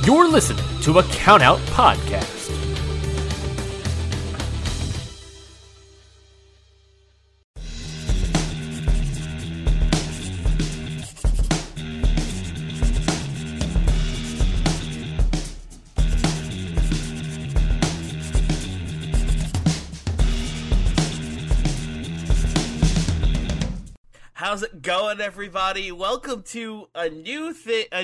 You're listening to a Countout Podcast. How's it going, everybody? Welcome to a new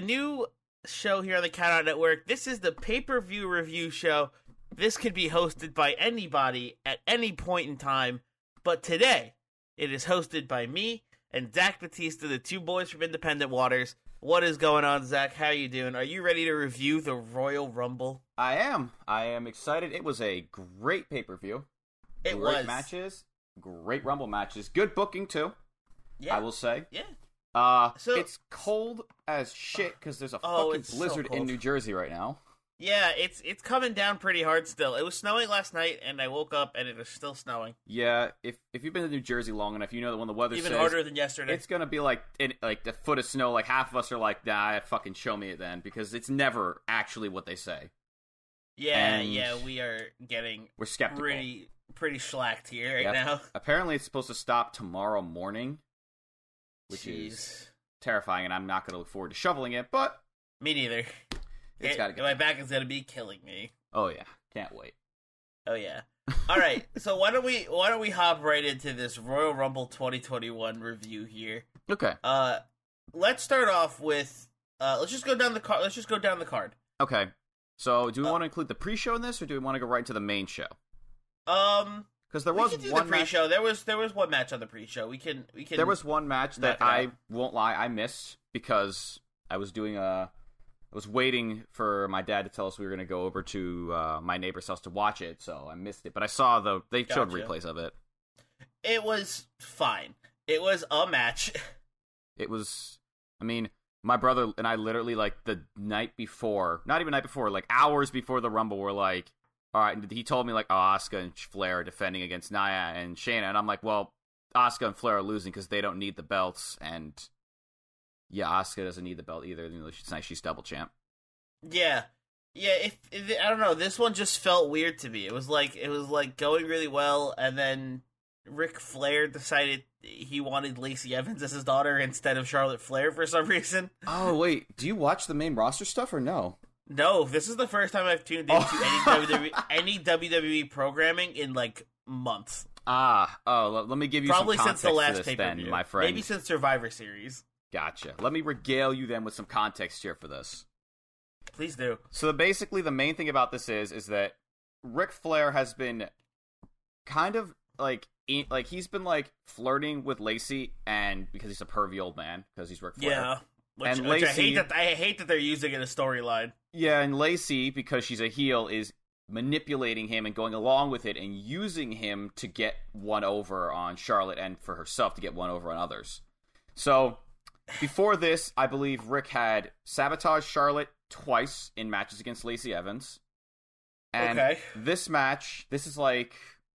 show here on the Countout Network. This is the pay-per-view review show. This could be hosted by anybody at any point in time, but today it is hosted by me and Zach Batista, the two boys from Independent Waters. What is going on, Zach? How you doing? Are you ready to review the Royal Rumble? I am excited. It was a great pay-per-view. Great matches, great Rumble matches, good booking too. Yeah. I will say. Yeah. So it's cold as shit because there's a fucking blizzard in New Jersey right now. Yeah, it's coming down pretty hard still. It was snowing last night, and I woke up and it was still snowing. Yeah, if you've been to New Jersey long enough, you know that when the weather even harder than yesterday, it's gonna be like a foot of snow. Like half of us are like, nah, fucking show me it then, because it's never actually what they say. Yeah, we're skeptical. Pretty slacked here right now. Apparently, it's supposed to stop tomorrow morning. Which is terrifying, and I'm not going to look forward to shoveling it, but... Me neither. My back is going to be killing me. Oh, yeah. Can't wait. Oh, yeah. All right, so why don't we hop right into this Royal Rumble 2021 review here. Okay. Let's start off with... let's just go down the card. Okay. So, do we want to include the pre-show in this, or do we want to go right into the main show? Because there was one pre-show. There was one match on the pre-show. We can. There was one match that I won't lie, I missed because I was waiting for my dad to tell us we were going to go over to my neighbor's house to watch it, so I missed it. But I saw they showed replays of it. It was fine. It was a match. It was. I mean, my brother and I literally like the night before, not even night before, like hours before the Rumble, were like. All right, and he told me, like, Asuka and Flair are defending against Nia and Shayna, and I'm like, well, Asuka and Flair are losing because they don't need the belts, and yeah, Asuka doesn't need the belt either, even though she's double champ. Yeah. If I don't know, this one just felt weird to me. It was like going really well, and then Ric Flair decided he wanted Lacey Evans as his daughter instead of Charlotte Flair for some reason. Oh, wait, do you watch the main roster stuff or no? No, this is the first time I've tuned into any WWE programming in, like, months. Let me give you probably some context since the last to this pay-per-view. then, my friend. Maybe since Survivor Series. Gotcha. Let me regale you then with some context here for this. Please do. So basically the main thing about this is that Ric Flair has been kind of, he's been, like, flirting with Lacey, and because he's a pervy old man, because he's Ric Flair. Yeah. Which Lacey, I hate that they're using it in a storyline. Yeah, and Lacey, because she's a heel, is manipulating him and going along with it and using him to get one over on Charlotte and for herself to get one over on others. So, before this, I believe Rick had sabotaged Charlotte twice in matches against Lacey Evans. And this match, this is like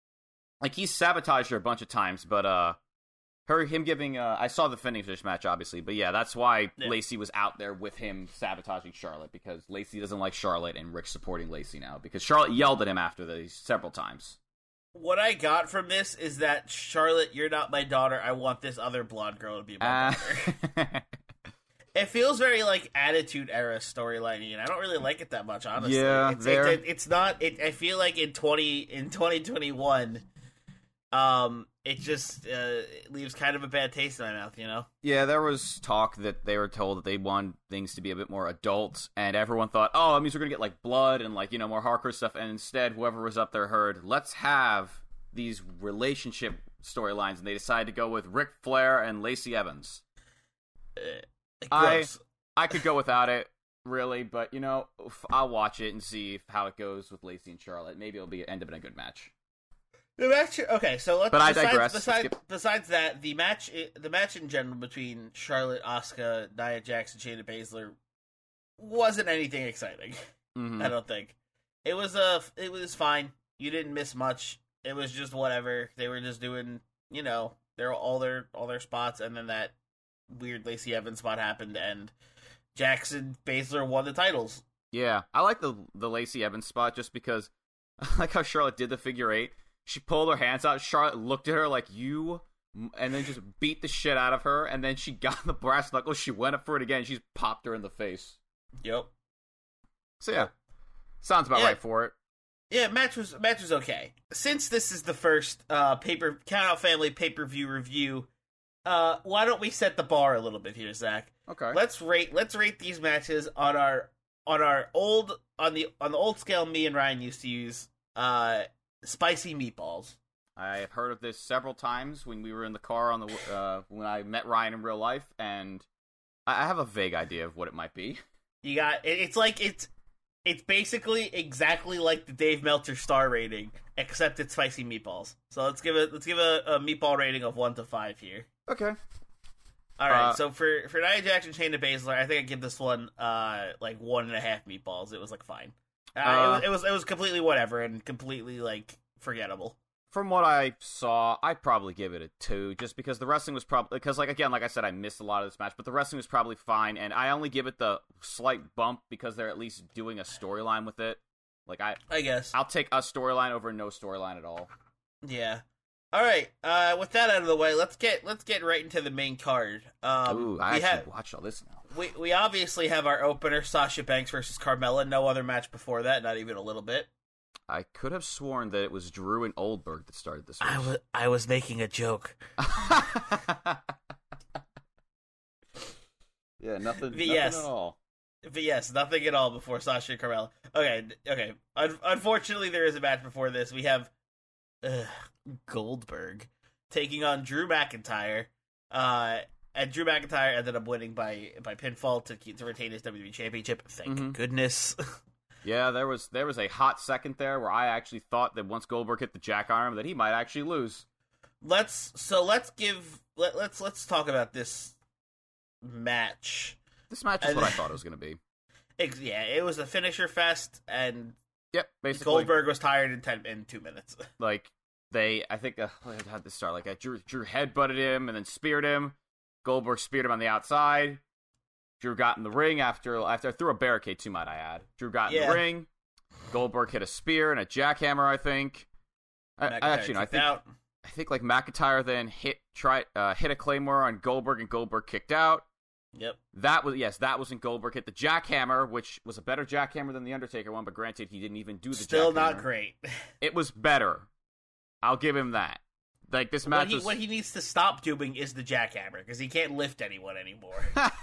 he's sabotaged her a bunch of times, but him giving, I saw the finish of this match, obviously, but yeah, that's why Lacey was out there with him sabotaging Charlotte, because Lacey doesn't like Charlotte, and Rick's supporting Lacey now, because Charlotte yelled at him after these several times. What I got from this is that, Charlotte, you're not my daughter, I want this other blonde girl to be my daughter. It feels very, like, Attitude Era storyline, and I don't really like it that much, honestly. Yeah, it's not, I feel like in 2021... it just leaves kind of a bad taste in my mouth, you know? Yeah, there was talk that they were told that they want things to be a bit more adult, and everyone thought, oh, that means we're going to get, like, blood and, like, you know, more hardcore stuff, and instead, whoever was up there heard, let's have these relationship storylines, and they decided to go with Ric Flair and Lacey Evans. I could go without it, really, but, you know, I'll watch it and see how it goes with Lacey and Charlotte. Maybe it'll end up in a good match. The match, okay, so let's. But I digress. Besides that, the match in general between Charlotte, Asuka, Nia Jax, and Shayna Baszler wasn't anything exciting. Mm-hmm. I don't think it was fine. You didn't miss much. It was just whatever. They were just doing, you know, all their spots, and then that weird Lacey Evans spot happened, and Jackson Baszler won the titles. Yeah, I like the Lacey Evans spot just because I like how Charlotte did the figure eight. She pulled her hands out. Charlotte looked at her like, you, and then just beat the shit out of her. And then she got the brass knuckles. She went up for it again. She's popped her in the face. Yep. So yeah, sounds about right for it. Yeah, match was okay. Since this is the first Countout Family pay-per-view review, why don't we set the bar a little bit here, Zach? Okay. Let's rate these matches on the old scale me and Ryan used to use, spicy meatballs. I have heard of this several times when we were in the car on the when I met Ryan in real life, and I have a vague idea of what it might be. You got it's basically exactly like the Dave Meltzer star rating, except it's spicy meatballs. So let's give a meatball rating of 1 to 5 here. Okay. All right. So for Nia Jax, Shayna Baszler, I think I give this one like 1.5 meatballs. It was like fine. It was completely whatever and completely like forgettable. From what I saw, I'd probably give it a 2, just because the wrestling was probably... Because, like I said, I missed a lot of this match, but the wrestling was probably fine, and I only give it the slight bump because they're at least doing a storyline with it. Like, I guess. I'll take a storyline over no storyline at all. Yeah. All right. With that out of the way, let's get right into the main card. Ooh, I actually watched all this now. We obviously have our opener, Sasha Banks versus Carmella. No other match before that, not even a little bit. I could have sworn that it was Drew and Oldberg that started this match. I was making a joke. Yeah, nothing yes. at all. But yes, nothing at all before Sasha and Carmella. Okay. Unfortunately, there is a match before this. We have Goldberg taking on Drew McIntyre. And Drew McIntyre ended up winning by pinfall to retain his WWE Championship. Thank goodness. Yeah, there was a hot second there where I actually thought that once Goldberg hit the jackhammer that he might actually lose. Let's talk about this match. This match is what I thought it was going to be. Yeah, it was a finisher fest, and yep, basically Goldberg was tired in 2 minutes. Like I think how'd this start? Like Drew headbutted him and then speared him. Goldberg speared him on the outside. Drew got in the ring after I threw a barricade too, might I add. Drew got in the ring. Goldberg hit a spear and a jackhammer, I think. I think like McIntyre then hit a Claymore on Goldberg and Goldberg kicked out. Yep. That was when Goldberg hit the jackhammer, which was a better jackhammer than the Undertaker one, but granted he didn't even do the jackhammer. Still not great. It was better. I'll give him that. Like this match what he needs to stop doing is the jackhammer because he can't lift anyone anymore.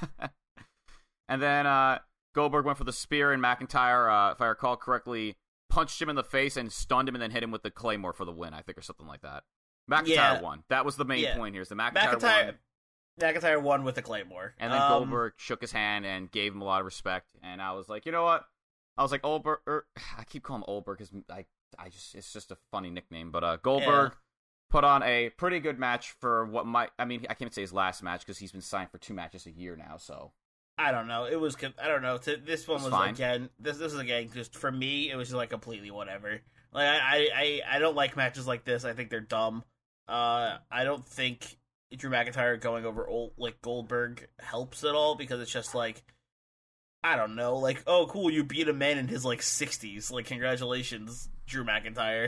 And then Goldberg went for the spear, and McIntyre, if I recall correctly, punched him in the face and stunned him and then hit him with the Claymore for the win, I think, or something like that. McIntyre won. That was the main point here, is the McIntyre won. McIntyre won with the Claymore. And then Goldberg shook his hand and gave him a lot of respect, and I was like, you know what? I was like, Oldberg, I keep calling him Oldberg because it's just a funny nickname, but Goldberg put on a pretty good match for what I can't say his last match because he's been signed for 2 matches a year now, so... I don't know. I don't know. This one was fine. Again. This is again just for me. It was just like completely whatever. Like I don't like matches like this. I think they're dumb. I don't think Drew McIntyre going over Goldberg helps at all because it's just like I don't know. Like oh cool, you beat a man in his like 60s. Like congratulations, Drew McIntyre.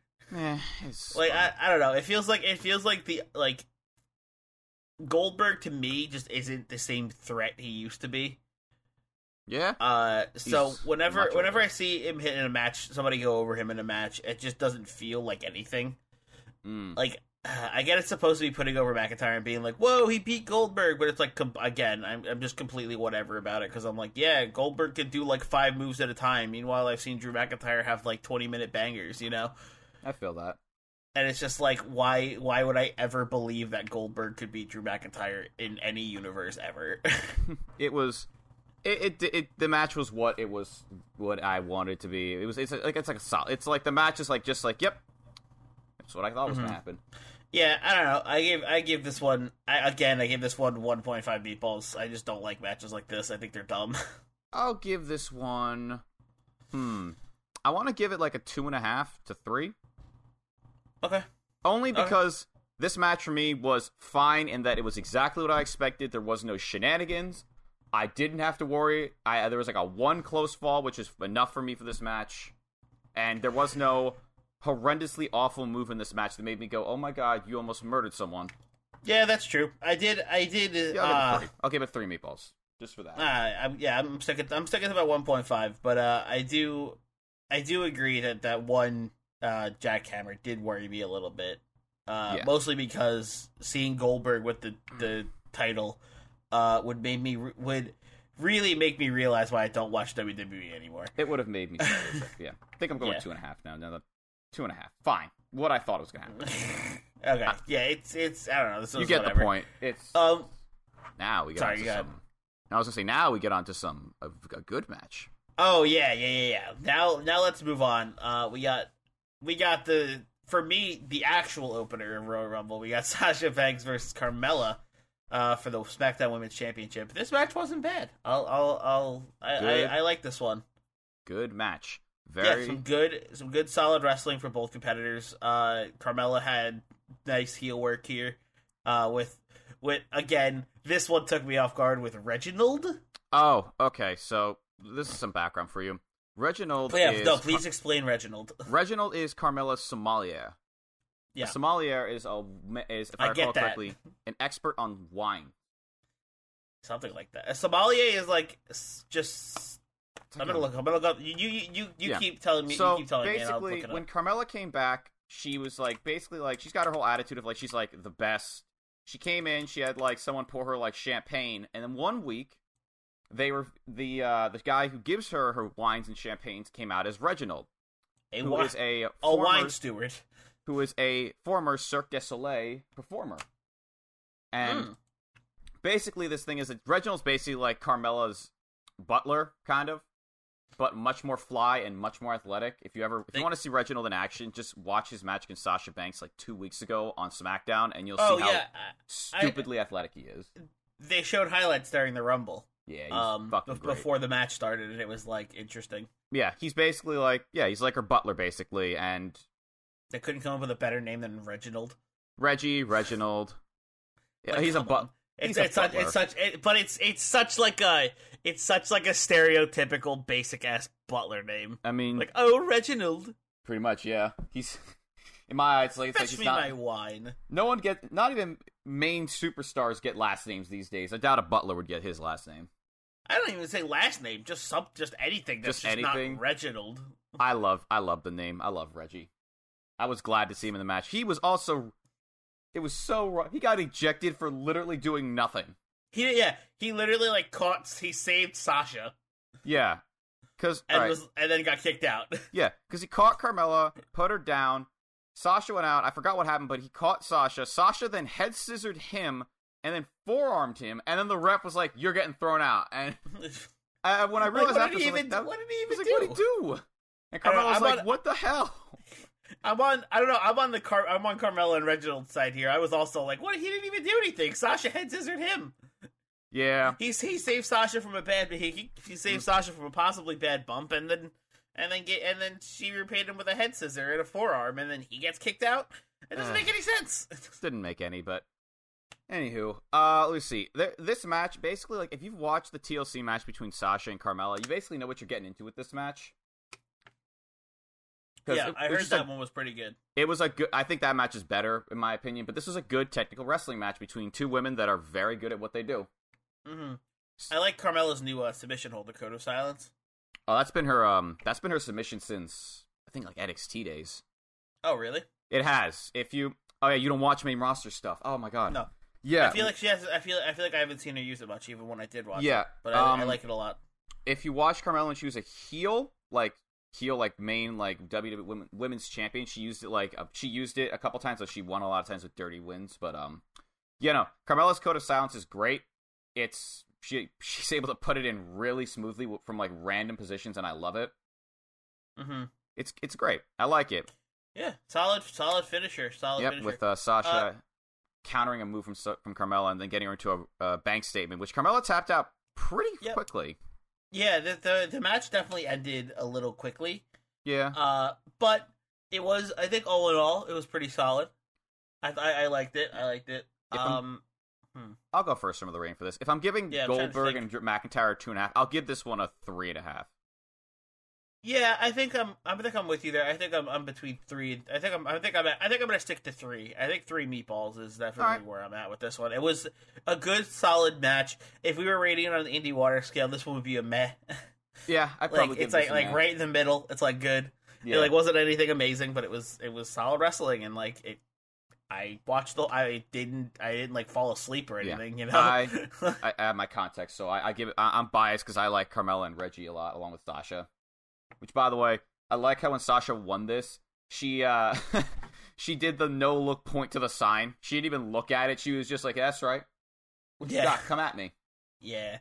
I don't know. It feels like the like. Goldberg to me just isn't the same threat he used to be. Yeah. So whenever I see him hit in a match, somebody go over him in a match, it just doesn't feel like anything. Like I get it's supposed to be putting over McIntyre and being like, "Whoa, he beat Goldberg," but it's like again, I'm just completely whatever about it because I'm like, yeah, Goldberg could do like 5 moves at a time. Meanwhile, I've seen Drew McIntyre have like 20-minute bangers. You know. I feel that. And it's just like, why would I ever believe that Goldberg could beat Drew McIntyre in any universe ever? The match was what I wanted it to be. It's like the match is like yep, that's what I thought was gonna happen. Yeah, I don't know. I give this one. I gave this one 1.5 meatballs. I just don't like matches like this. I think they're dumb. I'll give this one. I want to give it like a 2.5 to 3. Okay. Only because this match for me was fine in that it was exactly what I expected. There was no shenanigans. I didn't have to worry. There was like a one close fall, which is enough for me for this match. And there was no horrendously awful move in this match that made me go, "Oh my god, you almost murdered someone." Yeah, that's true. I did. Yeah, I'll give it 3 meatballs just for that. I'm stuck at about 1.5, but I do agree that one jackhammer did worry me a little bit. Mostly because seeing Goldberg with the title would really make me realize why I don't watch WWE anymore. It would have made me sick. Yeah, I think I'm going 2.5 now. Now 2.5, fine. What I thought was going to happen. Okay, yeah, it's I don't know. This is you get whatever. the point. It's now we get on to some. I was gonna say now we get on to a good match. Oh yeah. Now let's move on. We got the, for me, the actual opener of Royal Rumble. We got Sasha Banks versus Carmella for the SmackDown Women's Championship. This match wasn't bad. I like this one. Good match. Some good solid wrestling for both competitors. Carmella had nice heel work here. With again, this one took me off guard with Reginald. Oh, okay. So this is some background for you. Reginald. Please explain Reginald. Reginald is Carmella's sommelier. Yeah, a sommelier is if I recall correctly, an expert on wine. Something like that. A sommelier is like just. I'm gonna look up. You keep telling me. So you keep telling basically, me, and when Carmella came back, she was like basically like she's got her whole attitude of like she's like the best. She came in, she had like someone pour her like champagne, and then one week, they were the guy who gives her wines and champagnes came out as Reginald, who is a wine steward, who is a former Cirque du Soleil performer, and basically this thing is that Reginald's basically like Carmella's butler, kind of. But much more fly and much more athletic. If you want to see Reginald in action, just watch his match against Sasha Banks like 2 weeks ago on SmackDown, and you'll see how stupidly athletic he is. They showed highlights during the Rumble. Yeah, he's fucking great. Before the match started, and it was like interesting. Yeah, he's basically like he's like her butler basically, and they couldn't come up with a better name than Reginald. Reginald. Yeah, he's a butler. It's such like a stereotypical basic ass butler name. I mean, like Reginald. Pretty much, yeah. He's in my eyes. It's Fetch me my wine. No one not even main superstars get last names these days. I doubt a butler would get his last name. I don't even say last name. Just anything. That's just anything. Not Reginald. I love the name. I love Reggie. I was glad to see him in the match. He was also. It was so. He got ejected for literally doing nothing. He literally he saved Sasha. Yeah, and then got kicked out. Yeah, because he caught Carmella, put her down. Sasha went out. I forgot what happened, but he caught Sasha. Sasha then head scissored him and then forearmed him, and then the ref was like, "You're getting thrown out." And when I realized what did he even do? What did he do? And Carmella was like, "What the hell?" I'm on Carmella and Reginald's side here. I was also like, "What? He didn't even do anything. Sasha head scissored him." Yeah, he saved Sasha from he saved Sasha from a possibly bad bump, and then she repaid him with a head scissor and a forearm, and then he gets kicked out. It doesn't make any sense. Didn't make any, but anywho, let's see. This match basically, like, if you've watched the TLC match between Sasha and Carmella, you basically know what you're getting into with this match. Yeah, I heard that one was pretty good. It was a good. I think that match is better in my opinion, but this was a good technical wrestling match between two women that are very good at what they do. Mm-hmm. I like Carmella's new submission hold, the Code of Silence. Oh, that's been her submission since I think like NXT days. Oh, really? It has. You don't watch main roster stuff. Oh my god. No. Yeah. I feel like she has. I feel like I haven't seen her use it much, even when I did watch. Yeah. It. But I like it a lot. If you watch Carmella when she was a heel main like WWE women's champion, she used it a couple times, so she won a lot of times with dirty wins. But Carmella's Code of Silence is great. She's able to put it in really smoothly from like random positions, and I love it. Mm-hmm. It's great. I like it. Yeah, solid finisher. Finisher. With Sasha countering a move from Carmella and then getting her into a bank statement, which Carmella tapped out pretty quickly. Yeah, the match definitely ended a little quickly. Yeah. But it was, I think, all in all, it was pretty solid. I liked it. I'll go first from the reign for this. If I'm giving Goldberg and McIntyre 2.5, I'll give this one a 3.5. Yeah, I think I'm with you there. I think I'm between 3. I think I'm gonna stick to 3. I think 3 meatballs is definitely where I'm at with this one. It was a good, solid match. If we were rating it on the Indie Water scale, this one would be a meh. Yeah, I probably it's like right in the middle. It's like good. Yeah. It wasn't anything amazing, but it was solid wrestling, and I watched I didn't like fall asleep or anything. You know, I add my context, so I give it. I'm biased because I like Carmella and Reggie a lot, along with Sasha. Which, by the way, I like how when Sasha won this, she she did the no look point to the sign. She didn't even look at it. She was just like, "That's right. What you got? Come at me." Yeah.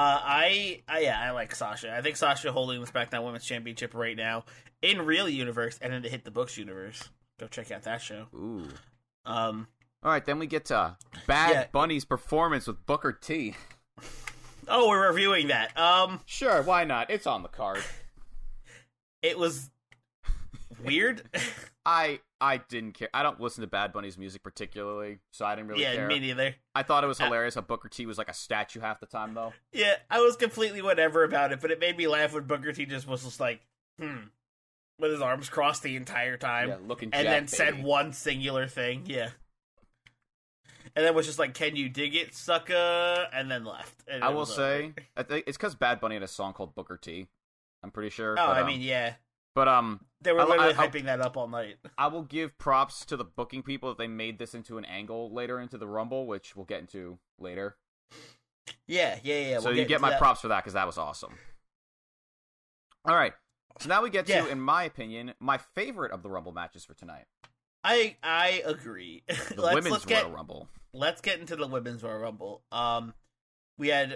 I like Sasha. I think Sasha holding the SmackDown Women's Championship right now in Real Universe and in the Hit the Books universe. Go check out that show. Ooh. All right, then we get to Bad Bunny's performance with Booker T. Oh, we're reviewing that. Sure, why not? It's on the card. It was weird. I didn't care. I don't listen to Bad Bunny's music particularly, so I didn't really care. Yeah, me neither. I thought it was hilarious how Booker T was like a statue half the time, though. Yeah, I was completely whatever about it, but it made me laugh when Booker T just was just like, with his arms crossed the entire time. Yeah, looking and then baby. said one singular thing. Yeah. And then was just like, "Can you dig it, sucker?" And then left. And I will say, I think it's because Bad Bunny had a song called Booker T. I'm pretty sure. Oh, but, I mean, yeah. But they were literally hyping that up all night. I will give props to the booking people that they made this into an angle later into the Rumble, which we'll get into later. Yeah. So you get my props for that because that was awesome. All right. So now we get to, in my opinion, my favorite of the Rumble matches for tonight. I agree. The Women's Royal Rumble. Let's get into the Women's Royal Rumble. We had...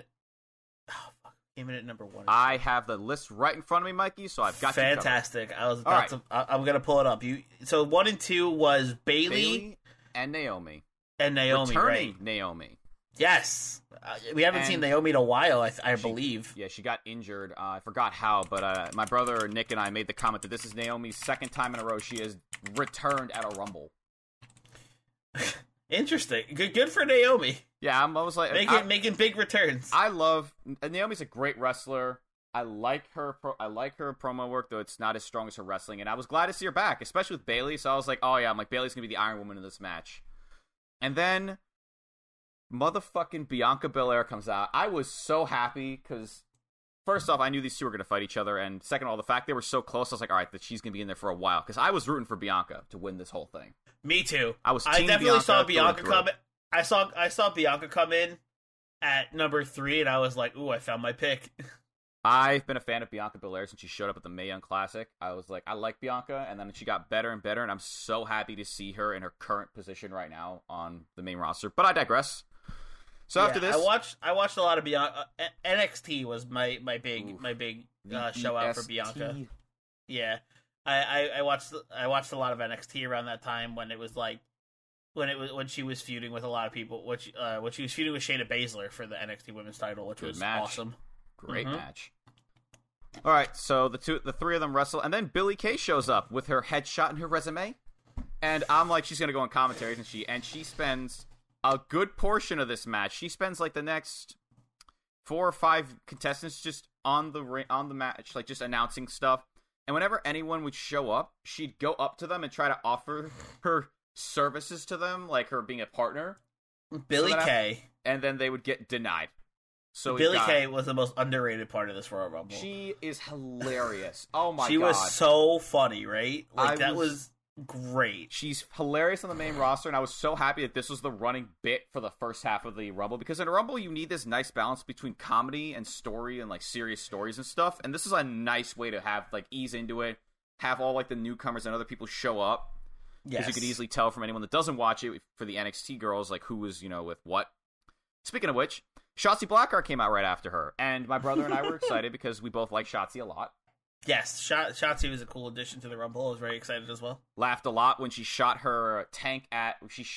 Came in at number 1. I have the list right in front of me, Mikey, so I've got fantastic. I was about to. I'm gonna pull it up. So 1 and 2 was Bayley and Naomi. Returning right? Naomi. Yes, we haven't seen Naomi in a while. I believe. Yeah, she got injured. I forgot how, but my brother Nick and I made the comment that this is Naomi's second time in a row she has returned at a Rumble. Interesting. Good for Naomi. Yeah, I was like making big returns. I love Naomi's a great wrestler. I like her promo work, though it's not as strong as her wrestling. And I was glad to see her back, especially with Bayley. So I was like, oh yeah, Bayley's gonna be the Iron Woman in this match. And then motherfucking Bianca Belair comes out. I was so happy because first off, I knew these two were gonna fight each other, and second of all, the fact they were so close, I was like, all right, that she's gonna be in there for a while because I was rooting for Bianca to win this whole thing. Me too. I definitely saw Bianca come. I saw Bianca come in at number 3, and I was like, "Ooh, I found my pick." I've been a fan of Bianca Belair since she showed up at the Mae Young Classic. I was like, I like Bianca, and then she got better and better, and I'm so happy to see her in her current position right now on the main roster. But I digress. So after this, I watched a lot of Bianca. NXT was my big show out for Bianca. Yeah. I watched a lot of NXT around that time when it was like when she was feuding with a lot of people, when she was feuding with Shayna Baszler for the NXT Women's title, which was awesome. Great match. All right, so the three of them wrestle, and then Billie Kay shows up with her headshot and her resume, and I'm like, she's gonna go on commentary, isn't she? And she spends a good portion of this match. She spends like the next 4 or 5 contestants just on the match, like just announcing stuff. And whenever anyone would show up, she'd go up to them and try to offer her services to them, like her being a partner. Billie Kay. And then they would get denied. So Billie Kay was the most underrated part of this Royal Rumble. She is hilarious. Oh my god. She was so funny, right? Like that was great. She's hilarious on the main roster, and I was so happy that this was the running bit for the first half of the Rumble, because in a Rumble you need this nice balance between comedy and story and like serious stories and stuff, and this is a nice way to have like ease into it, have all like the newcomers and other people show up. Because you could easily tell from anyone that doesn't watch it for the NXT girls like who was, with what. Speaking of which, Shotzi Blackheart came out right after her, and my brother and I were excited because we both like Shotzi a lot. Yes, Shotzi was a cool addition to the Rumble. I was very excited as well. Laughed a lot when she shot her tank I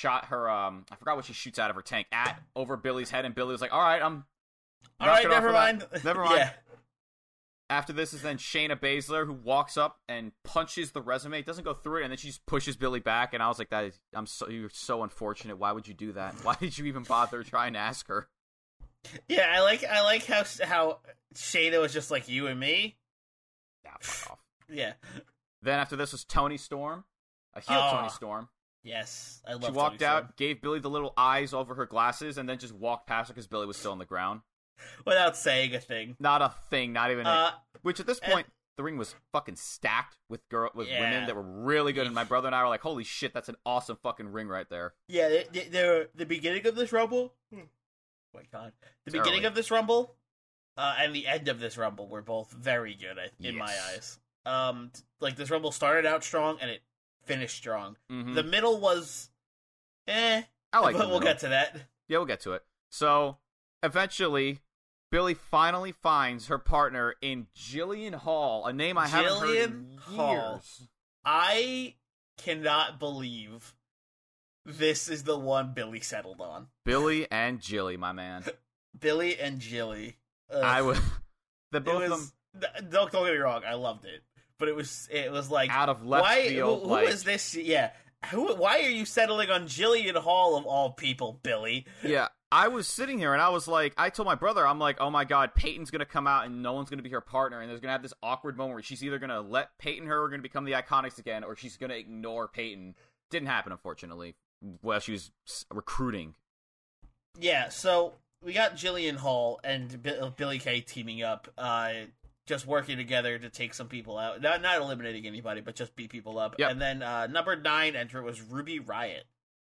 forgot what she shoots out of her tank over Billy's head, and Billy was like, all right, never mind. Yeah. After this is then Shayna Baszler, who walks up and punches the resume. It doesn't go through it, and then she just pushes Billie back. And I was like, you're so unfortunate. Why would you do that? Why did you even bother trying to ask her? Yeah, I like how Shayna was just like you and me. Yeah, fuck off. Yeah. Then after this was Toni Storm, a heel Toni Storm. Yes, I love. She walked out, gave Billie the little eyes over her glasses, and then just walked past her because Billie was still on the ground. Without saying a thing. Not a thing, not even which at this point, the ring was fucking stacked with women that were really good, and my brother and I were like, holy shit, that's an awesome fucking ring right there. Yeah, the beginning of this Rumble... Oh my god. The beginning of this Rumble and the end of this Rumble were both very good in my eyes. Like, this Rumble started out strong, and it finished strong. Mm-hmm. The middle was... I like but we'll get to that. Yeah, we'll get to it. So, eventually... Billie finally finds her partner in Jillian Hall, a name I haven't heard in years. I cannot believe this is the one Billie settled on. Billie and Jilly, my man. Billie and Jilly. I would. The both of them. Don't get me wrong. I loved it, but it was like out of left field. Who is this? Yeah. Why are you settling on Jillian Hall of all people, Billie? Yeah. I was sitting here and I was like, I told my brother, I'm like, oh my god, Peyton's going to come out and no one's going to be her partner. And there's going to have this awkward moment where she's either going to let Peyton her or going to become the Iconics again, or she's going to ignore Peyton. Didn't happen, unfortunately, while she was recruiting. Yeah, so we got Jillian Hall and Billie Kay teaming up, just working together to take some people out. Not eliminating anybody, but just beat people up. Yep. And then number 9 entrant was Ruby Riott.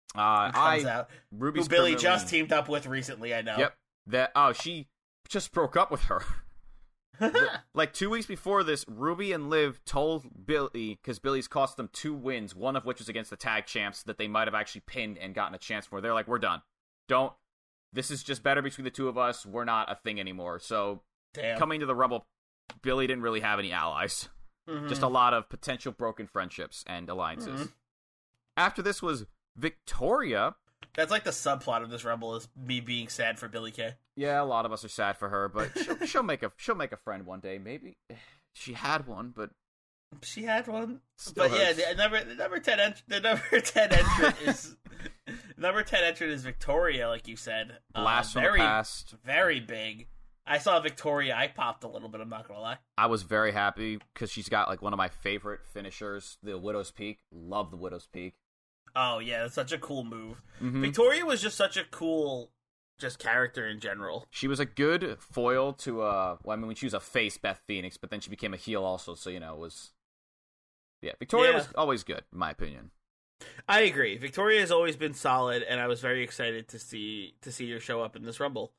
Ruby's who Billie just teamed up with recently, I know. Yep. She just broke up with her. Like 2 weeks before this, Ruby and Liv told Billie, because Billie's cost them 2 wins, one of which was against the tag champs, that they might have actually pinned and gotten a chance for. They're like, we're done. This is just better between the two of us. We're not a thing anymore. So, coming to the Rumble, Billie didn't really have any allies. Mm-hmm. Just a lot of potential broken friendships and alliances. Mm-hmm. After this was Victoria. That's like the subplot of this Rumble, is me being sad for Billie Kay. Yeah, a lot of us are sad for her, but she'll make a friend one day. Maybe she had one, but she had one. Still but hurts. Yeah, the number 10 entrant is number 10 entrant is Victoria, like you said. Blast from the past, very big. I saw Victoria. I popped a little bit. I'm not gonna lie. I was very happy because she's got like one of my favorite finishers, the Widow's Peak. Love the Widow's Peak. Oh, yeah, that's such a cool move. Mm-hmm. Victoria was just such a cool character in general. She was a good foil to, when she was a face, Beth Phoenix, but then she became a heel also, so, it was... Yeah, Victoria was always good, in my opinion. I agree. Victoria has always been solid, and I was very excited to see her show up in this Rumble.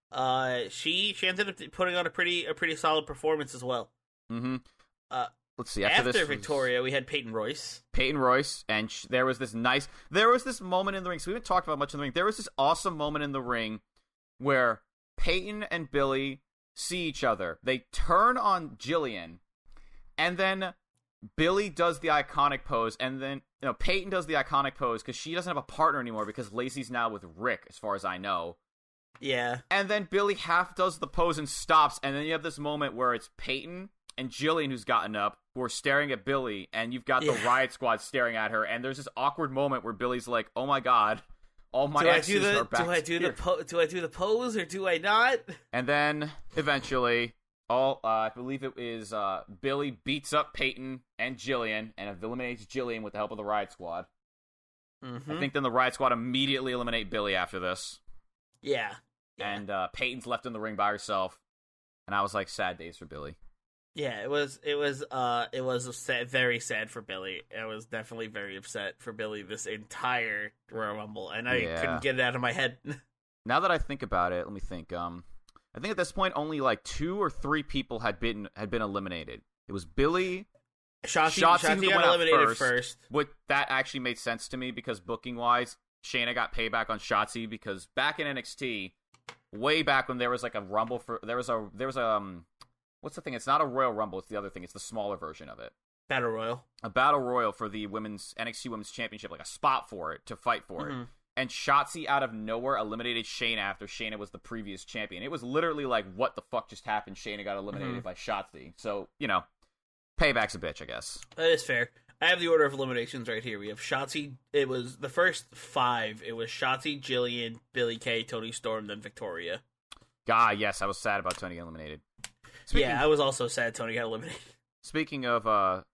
She ended up putting on a pretty solid performance as well. Mm-hmm. Let's see. After Victoria, we had Peyton Royce. And there was this moment in the ring. So we haven't talked about much in the ring. There was this awesome moment in the ring where Peyton and Billie see each other. They turn on Jillian, and then Billie does the iconic pose, and then Peyton does the iconic pose because she doesn't have a partner anymore because Lacey's now with Rick, as far as I know. Yeah. And then Billie half does the pose and stops, and then you have this moment where it's Peyton and Jillian who's gotten up, who are staring at Billie, and you've got the Riot Squad staring at her, and there's this awkward moment where Billie's like, "Oh my god, all my exes are back." Do I do the pose or do I not? And then eventually, I believe it is Billie beats up Peyton and Jillian and eliminates Jillian with the help of the Riot Squad. Mm-hmm. I think then the Riot Squad immediately eliminate Billie after this. Yeah. And Peyton's left in the ring by herself, and I was like, sad days for Billie. Yeah, it was very sad for Billie. I was definitely very upset for Billie this entire Royal Rumble, and I couldn't get it out of my head. Now that I think about it, let me think. I think at this point only like 2 or 3 people had been eliminated. It was Billie, Shotzi who got eliminated first. That actually made sense to me because booking wise, Shayna got payback on Shotzi because back in NXT, way back when there was like a Rumble there was a what's the thing? It's not a Royal Rumble. It's the other thing. It's the smaller version of it. Battle Royal. A Battle Royal for the NXT Women's Championship, like a spot for it, to fight for it. and Shotzi out of nowhere eliminated Shayna after Shayna was the previous champion. It was literally like, what the fuck just happened? Shayna got eliminated by Shotzi. So, payback's a bitch, I guess. That is fair. I have the order of eliminations right here. We have Shotzi. It was the first 5. It was Shotzi, Jillian, Billie Kay, Toni Storm, then Victoria. God, yes, I was sad about Tony getting eliminated. I was also sad Tony got eliminated. Speaking of, I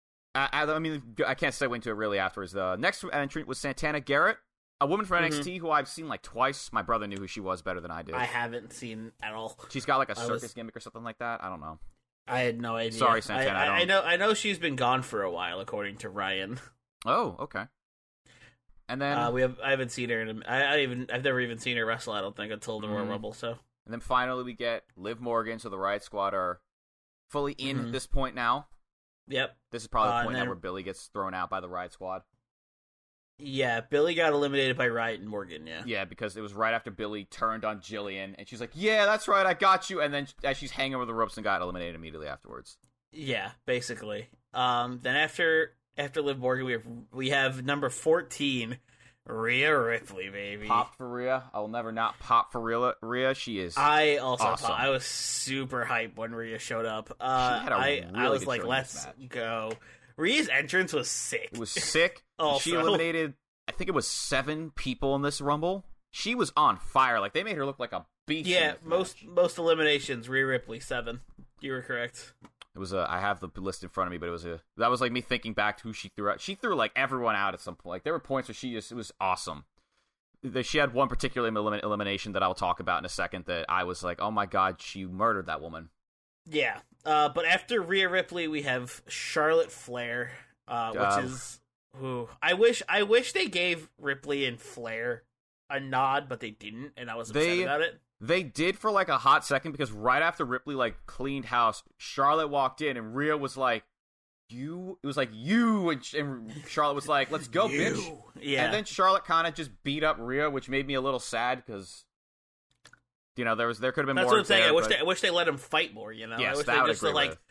can't segue into it really afterwards. The next entrant was Santana Garrett, a woman from NXT who I've seen like twice. My brother knew who she was better than I did. I haven't seen at all. She's got like a circus gimmick or something like that. I don't know. I had no idea. Sorry, Santana. I know she's been gone for a while, according to Ryan. Oh, okay. And then I haven't seen her. I've never even seen her wrestle. I don't think until the Royal Rumble. So. And then finally we get Liv Morgan. So the Riot Squad are fully in at this point now. Yep. This is probably the point now where Billy gets thrown out by the Riot Squad. Yeah, Billy got eliminated by Riot and Morgan, yeah. Yeah, because it was right after Billy turned on Jillian, and she's like, yeah, that's right, I got you, and then as she's hanging over the ropes and got eliminated immediately afterwards. Yeah, basically. Then after Liv Morgan, we have number 14, Rhea Ripley, baby. Pop for Rhea. I will never not pop for Rhea. She is I also awesome. I was super hyped when Rhea showed up. She had I was like, let's go. Rhea's entrance was sick. It was sick. She eliminated, I think it was 7 people in this Rumble. She was on fire. Like, they made her look like a beast. Yeah, most eliminations, Rhea Ripley, 7. You were correct. It was I have the list in front of me, but that was like me thinking back to who she threw out. She threw like everyone out at some point. Like, there were points where it was awesome. She had one particular elimination that I'll talk about in a second that I was like, oh my god, she murdered that woman. Yeah. But after Rhea Ripley, we have Charlotte Flair, which is who I wish they gave Ripley and Flair a nod, but they didn't, and I was upset about it. They did for like a hot second, because right after Ripley like cleaned house, Charlotte walked in and Rhea was like, you, it was like, you, and Charlotte was like, let's go, bitch. Yeah. And then Charlotte kind of just beat up Rhea, which made me a little sad, because there could have been more. That's what I'm saying. There, I wish they let him fight more. Yes, I wish they just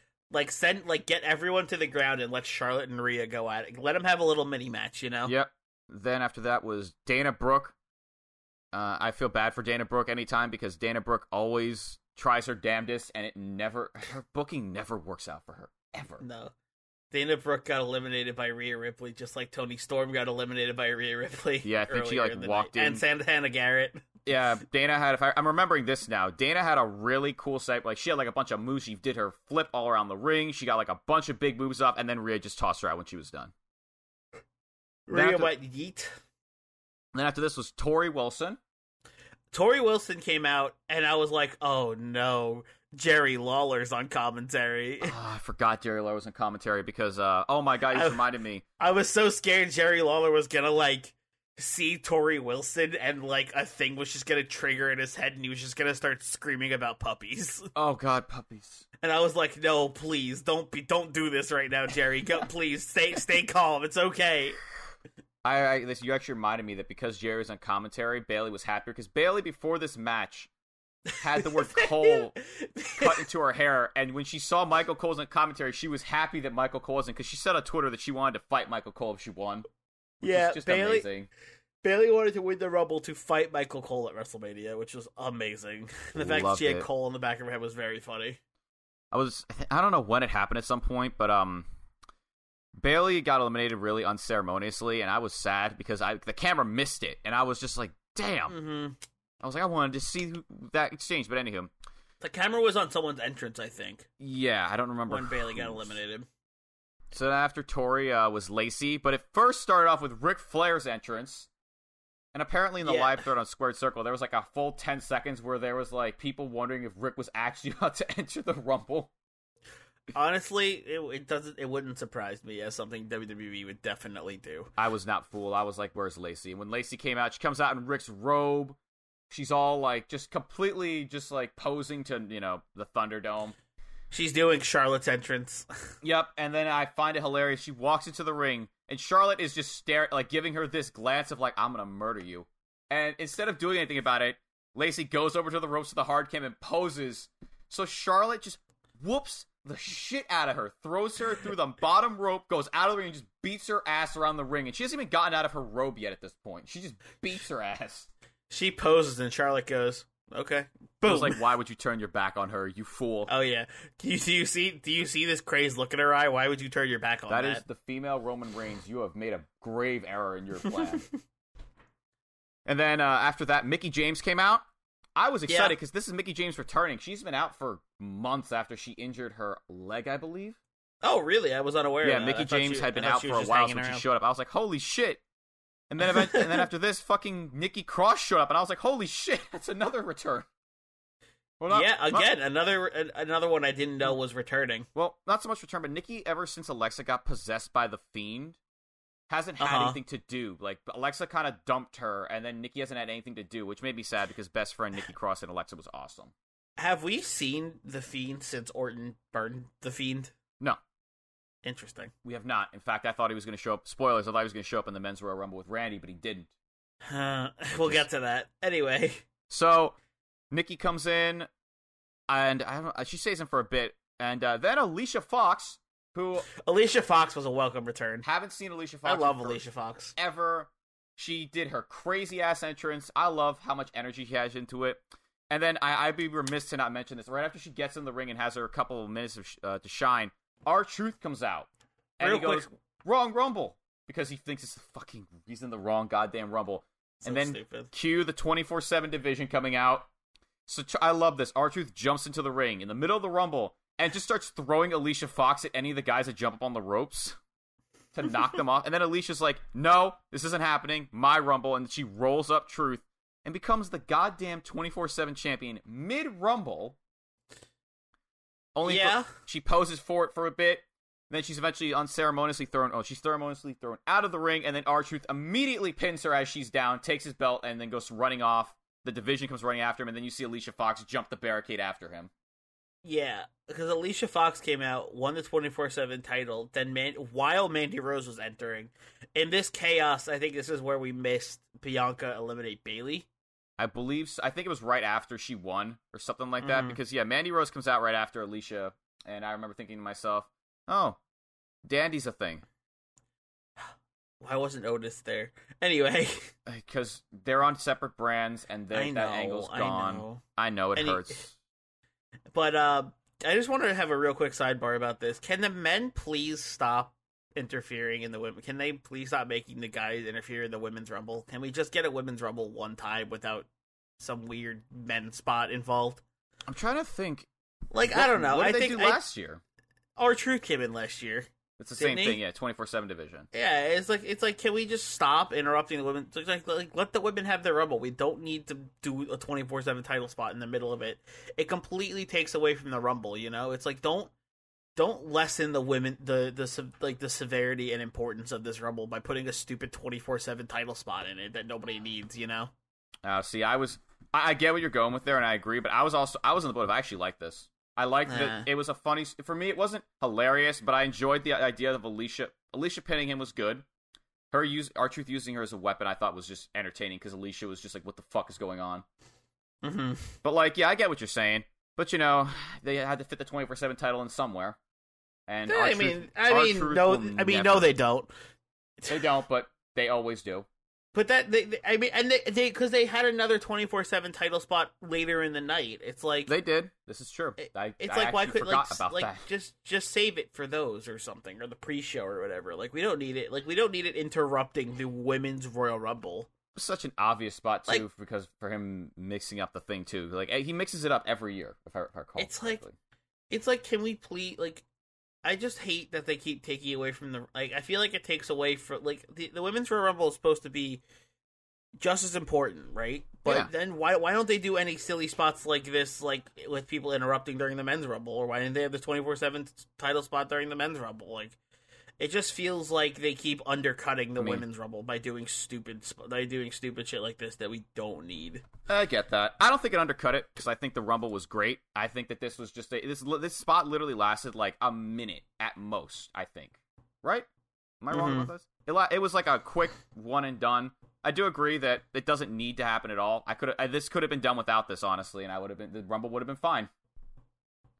get everyone to the ground and let Charlotte and Rhea go at it. Let them have a little mini match. Yep. Then after that was Dana Brooke. I feel bad for Dana Brooke anytime, because Dana Brooke always tries her damnedest, and her booking never works out for her ever. No. Dana Brooke got eliminated by Rhea Ripley, just like Toni Storm got eliminated by Rhea Ripley. Yeah, I think she walked in. And Santana Garrett. Yeah, Dana had, I'm remembering this now, Dana had a really cool set. Like, she had like a bunch of moves. She did her flip all around the ring. She got like a bunch of big moves off, and then Rhea just tossed her out when she was done. Rhea went yeet. Then after this was Tori Wilson. Tori Wilson came out, and I was like, oh no, Jerry Lawler's on commentary. Oh, I forgot Jerry Lawler was on commentary, because, oh my god, you reminded me. I was so scared Jerry Lawler was gonna, like, see Tori Wilson, and, like, a thing was just gonna trigger in his head, and he was just gonna start screaming about puppies. Oh god, puppies. And I was like, no, please, don't do this right now, Jerry. Go, please, stay calm, it's okay. You actually reminded me that because Jerry was on commentary, Bayley was happier, because Bayley, before this match, had the word Cole cut into her hair, and when she saw Michael Cole's on commentary, she was happy that Michael Cole wasn't, because she said on Twitter that she wanted to fight Michael Cole if she won. Yeah, just amazing. Bayley wanted to win the Rumble to fight Michael Cole at WrestleMania, which was amazing. The fact that she had Cole in the back of her head was very funny. I don't know when it happened at some point, but Bayley got eliminated really unceremoniously, and I was sad because the camera missed it, and I was just like, damn. Mm-hmm. I was like, I wanted to see that exchange, but anywho. The camera was on someone's entrance, I think. Yeah, I don't remember when Bayley got eliminated. So after Tori was Lacey, but it first started off with Ric Flair's entrance, and apparently in the live thread on Squared Circle, there was like a full 10 seconds where there was like people wondering if Rick was actually about to enter the Rumble. Honestly, it wouldn't surprise me as something WWE would definitely do. I was not fooled. I was like, where's Lacey? And when Lacey came out, she comes out in Rick's robe. She's all like just completely just like posing to, the Thunderdome. She's doing Charlotte's entrance. Yep, and then I find it hilarious. She walks into the ring, and Charlotte is just staring, like giving her this glance of like, I'm gonna murder you. And instead of doing anything about it, Lacey goes over to the ropes of the hard cam and poses. So Charlotte just whoops the shit out of her, throws her through the bottom rope, goes out of the ring, and just beats her ass around the ring. And she hasn't even gotten out of her robe yet at this point. She just beats her ass. She poses, and Charlotte goes, "Okay." Boom. I was like, "Why would you turn your back on her, you fool?" Oh yeah. Do you see this crazed look in her eye? Why would you turn your back on that? That is the female Roman Reigns. You have made a grave error in your plan. And then after that, Mickie James came out. I was excited because this is Mickie James returning. She's been out for months after she injured her leg, I believe. Oh, really? I was unaware. Yeah, of that. Mickie James had been out for a while, so when she showed up, I was like, "Holy shit!" And then and then after this, fucking Nikki Cross showed up, and I was like, "Holy shit!" That's another return. Well, another one I didn't know was returning. Well, not so much return, but Nikki, ever since Alexa got possessed by the Fiend, hasn't had anything to do. Like, Alexa kind of dumped her, and then Nikki hasn't had anything to do, which made me sad because best friend Nikki Cross and Alexa was awesome. Have we seen the Fiend since Orton burned the Fiend? No. Interesting. We have not. In fact, I thought he was going to show up. Spoilers, I thought he was going to show up in the Men's Royal Rumble with Randy, but he didn't. We'll get to that. Anyway. So, Nikki comes in, and she stays in for a bit, and then Alicia Fox, who... Alicia Fox was a welcome return. Haven't seen Alicia Fox. I love Alicia Fox. Ever. She did her crazy-ass entrance. I love how much energy she has into it. And then I'd be remiss to not mention this. Right after she gets in the ring and has her a couple of minutes to shine, R-Truth comes out. And he goes, "Wrong Rumble." Because he thinks he's in the wrong goddamn Rumble. So and then stupid. cue the 24/7 division coming out. So I love this. R-Truth jumps into the ring in the middle of the Rumble and just starts throwing Alicia Fox at any of the guys that jump up on the ropes to knock them off. And then Alicia's like, "No, this isn't happening. My Rumble." And she rolls up Truth and becomes the goddamn 24/7 champion mid-Rumble. She poses for it for a bit. Then she's eventually unceremoniously thrown. Oh, she's ceremoniously thrown out of the ring, and then R-Truth immediately pins her as she's down, takes his belt, and then goes running off. The division comes running after him, and then you see Alicia Fox jump the barricade after him. Yeah, because Alicia Fox came out, won the 24/7 title, then while Mandy Rose was entering. In this chaos, I think this is where we missed Bianca eliminate Bayley. I think it was right after she won, or something like that, because, Mandy Rose comes out right after Alicia, and I remember thinking to myself, "Oh, Dandy's a thing." Why wasn't Otis there? Anyway. Because they're on separate brands, and that angle's gone. I know it hurts. But I just wanted to have a real quick sidebar about this. Can the men please stop interfering in the women? Can they please stop making the guys interfere in the Women's Rumble? Can we just get a Women's Rumble one time without some weird men spot involved? I'm trying to think. I don't know. What did they do last year? R-Truth came in last year. It's the same thing, 24/7 division. Yeah, it's like, can we just stop interrupting the women? Like, let the women have their Rumble. We don't need to do a 24/7 title spot in the middle of it. It completely takes away from the Rumble. You know, it's like don't lessen the women the severity and importance of this Rumble by putting a stupid 24/7 title spot in it that nobody needs. You know. See, I get what you're going with there, and I agree. But I was in the boat of I actually like this. I liked that it was a funny... For me, it wasn't hilarious, but I enjoyed the idea of Alicia. Alicia pinning him was good. R-Truth using her as a weapon I thought was just entertaining, because Alicia was just like, what the fuck is going on? Mm-hmm. But, I get what you're saying. But, they had to fit the 24/7 title in somewhere. And no, they don't. They don't, but they always do. But because they had another 24/7 title spot later in the night. It's like they did. This is true. Why could that. just save it for those or something, or the pre-show or whatever. We don't need it. We don't need it interrupting the Women's Royal Rumble. Such an obvious spot too, because for him mixing up the thing too. He mixes it up every year. If I recall, it's like, can we please I just hate that they keep taking away from the... I feel like it takes away from... the Women's Royal Rumble is supposed to be just as important, right? But then why don't they do any silly spots like this, with people interrupting during the Men's Rumble? Or why didn't they have the 24/7 title spot during the Men's Rumble? It just feels like they keep undercutting the Women's Rumble by doing stupid shit like this that we don't need. I get that. I don't think it undercut it, because I think the Rumble was great. I think that this was just this spot literally lasted a minute at most, I think. Right? Am I wrong about this? It was a quick one and done. I do agree that it doesn't need to happen at all. This could have been done without this, honestly, and the Rumble would have been fine.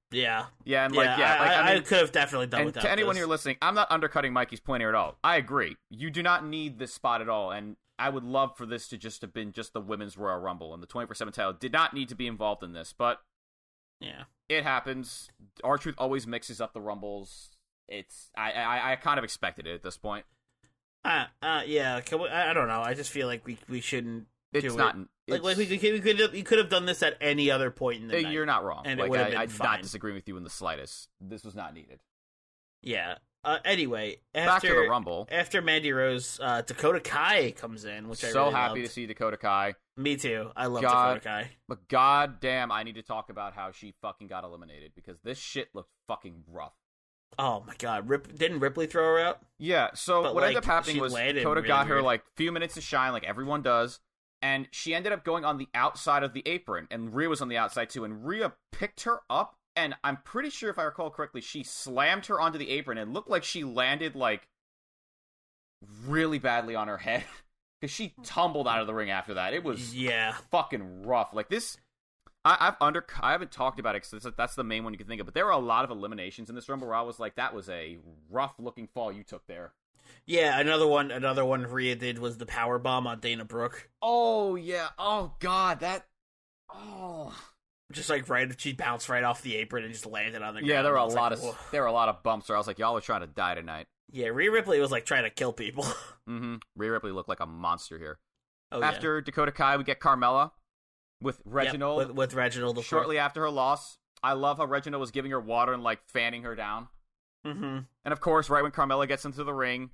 Yeah. Yeah, and I could have definitely done without to anyone this. here listening, I'm not undercutting Mikey's point here at all. I agree. You do not need this spot at all, and I would love for this to just have been just the Women's Royal Rumble, and the 24/7 title did not need to be involved in this, but yeah, it happens. R-Truth always mixes up the Rumbles. I kind of expected it at this point. yeah. I don't know. I just feel like we shouldn't. It's not. Like we could have done this at any other point in the night. You're not wrong. And like, it would have been I'm fine. not disagreeing with you in the slightest. This was not needed. Yeah. Anyway, back to the Rumble. After Mandy Rose, Dakota Kai comes in, which I so really happy loved. to see Dakota Kai. Me too. I love Dakota Kai. But goddamn, I need to talk about how she fucking got eliminated because this shit looked fucking rough. Oh my god! Didn't Ripley throw her out? Yeah. So But, what ended up like, happening she was landed Dakota really got her weird. like few minutes to shine, like everyone does. And she ended up going on the outside of the apron, and Rhea was on the outside too. And Rhea picked her up, and I'm pretty sure, if I recall correctly, she slammed her onto the apron. And it looked like she landed like really badly on her head because she tumbled out of the ring after that. It was fucking rough. Like this, I haven't talked about it because that's the main one you can think of. But there were a lot of eliminations in this Rumble where I was like, that was a rough looking fall you took there. Yeah, another one Rhea did was the power bomb on Dana Brooke. Oh yeah. Oh god, that. Oh. Just like she bounced right off the apron and just landed on the ground. Yeah, there were a lot of bumps where I was like, y'all are trying to die tonight. Yeah, Rhea Ripley was like trying to kill people. Mm-hmm. Rhea Ripley looked like a monster here. Oh, after Dakota Kai, we get Carmella with Reginald. Yep, with Reginald. Shortly after her loss, I love how Reginald was giving her water and like fanning her down. Mm-hmm. And of course, right when Carmella gets into the ring,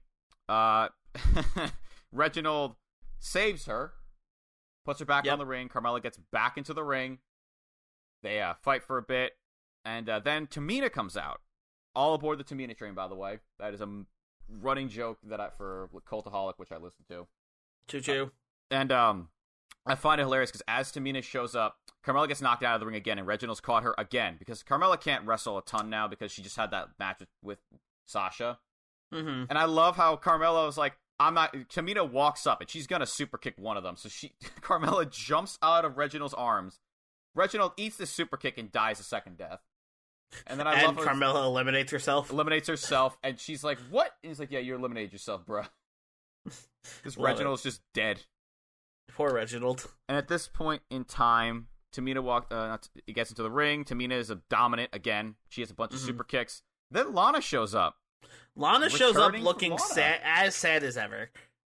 Reginald saves her, puts her back on the ring. Carmella gets back into the ring. They fight for a bit, and then Tamina comes out. All aboard the Tamina train, by the way. That is a running joke for Cultaholic, which I listen to. Choo-choo. And I find it hilarious because as Tamina shows up, Carmella gets knocked out of the ring again, and Reginald's caught her again because Carmella can't wrestle a ton now because she just had that match with Sasha. Mm-hmm. And I love how Carmella was like, Tamina walks up and she's gonna super kick one of them. So Carmella jumps out of Reginald's arms. Reginald eats the super kick and dies a second death. And then I love her. Carmella eliminates herself. And she's like, "What?" And he's like, "Yeah, you eliminated yourself, bruh." Because Reginald's just dead. Poor Reginald. And at this point in time, Tamina gets into the ring. Tamina is dominant again. She has a bunch of super kicks. Then Lana shows up. Lana shows up looking sad as ever.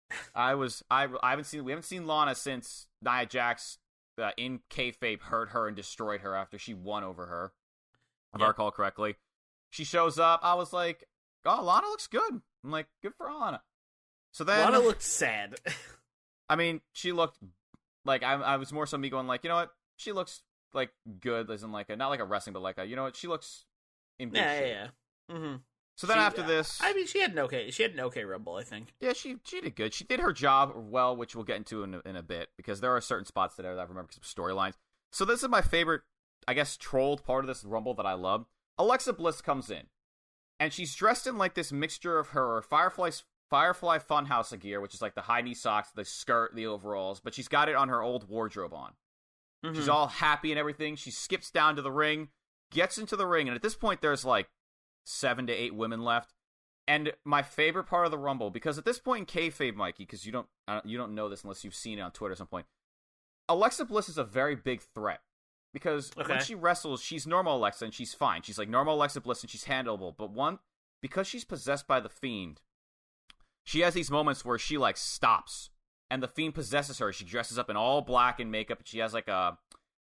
We haven't seen Lana since Nia Jax in kayfabe hurt her and destroyed her after she won over her. If I recall correctly. She shows up. I was like, oh, Lana looks good. I'm like, good for Lana. So then Lana looked sad. I mean, she looked like I was more so me going like, you know what? She looks like good, as in like not like a wrestling, but like you know what? She looks in good shape. Yeah. Mm-hmm. So then after this, I mean, she had an okay Rumble, I think. Yeah, she did good. She did her job well, which we'll get into in a bit because there are certain spots that I remember because of storylines. So this is my favorite, I guess, trolled part of this Rumble that I love. Alexa Bliss comes in, and she's dressed in like this mixture of her Firefly Funhouse gear, which is like the high knee socks, the skirt, the overalls, but she's got it on her old wardrobe on. Mm-hmm. She's all happy and everything. She skips down to the ring, gets into the ring, and at this point there's like 7 to 8 women left. And my favorite part of the Rumble, because at this point in kayfabe, Mikey, because you don't know this unless you've seen it on Twitter at some point, Alexa Bliss is a very big threat. Because when she wrestles, she's normal Alexa and she's fine. She's like normal Alexa Bliss and she's handleable. But because she's possessed by the Fiend, she has these moments where she like stops and the Fiend possesses her. She dresses up in all black and makeup. And she has like a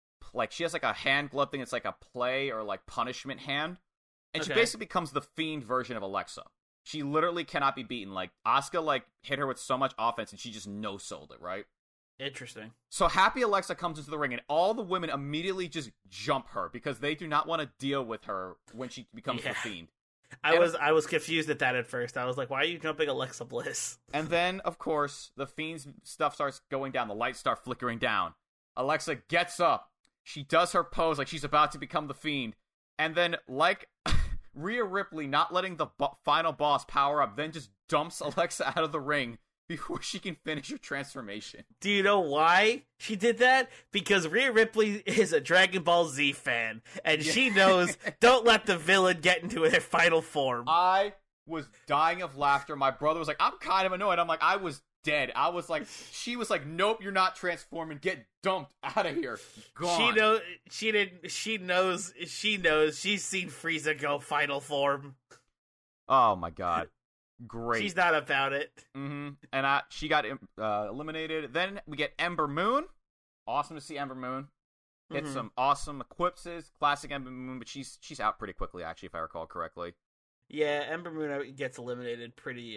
hand glove thing. It's like a play or like punishment hand. And she basically becomes the Fiend version of Alexa. She literally cannot be beaten. Like Asuka like hit her with so much offense and she just no-sold it, right? Interesting. So happy Alexa comes into the ring and all the women immediately just jump her because they do not want to deal with her when she becomes the Fiend. I was confused at that at first. I was like, why are you jumping Alexa Bliss? And then, of course, the Fiend's stuff starts going down. The lights start flickering down. Alexa gets up. She does her pose like she's about to become the Fiend. And then, like Rhea Ripley not letting the final boss power up, then just dumps Alexa out of the ring before she can finish her transformation. Do you know why she did that? Because Rhea Ripley is a Dragon Ball Z fan, and she knows don't let the villain get into their final form. I was dying of laughter. My brother was like, I'm kind of annoyed. I'm like, I was dead. I was like, she was like, nope, you're not transforming. Get dumped out of here. Gone. She knows. She's seen Frieza go final form. Oh my god. Great. She's not about it. Mm-hmm. And she got eliminated. Then we get Ember Moon. Awesome to see Ember Moon. Hit some awesome eclipses. Classic Ember Moon, but she's out pretty quickly, actually, if I recall correctly. Yeah, Ember Moon gets eliminated pretty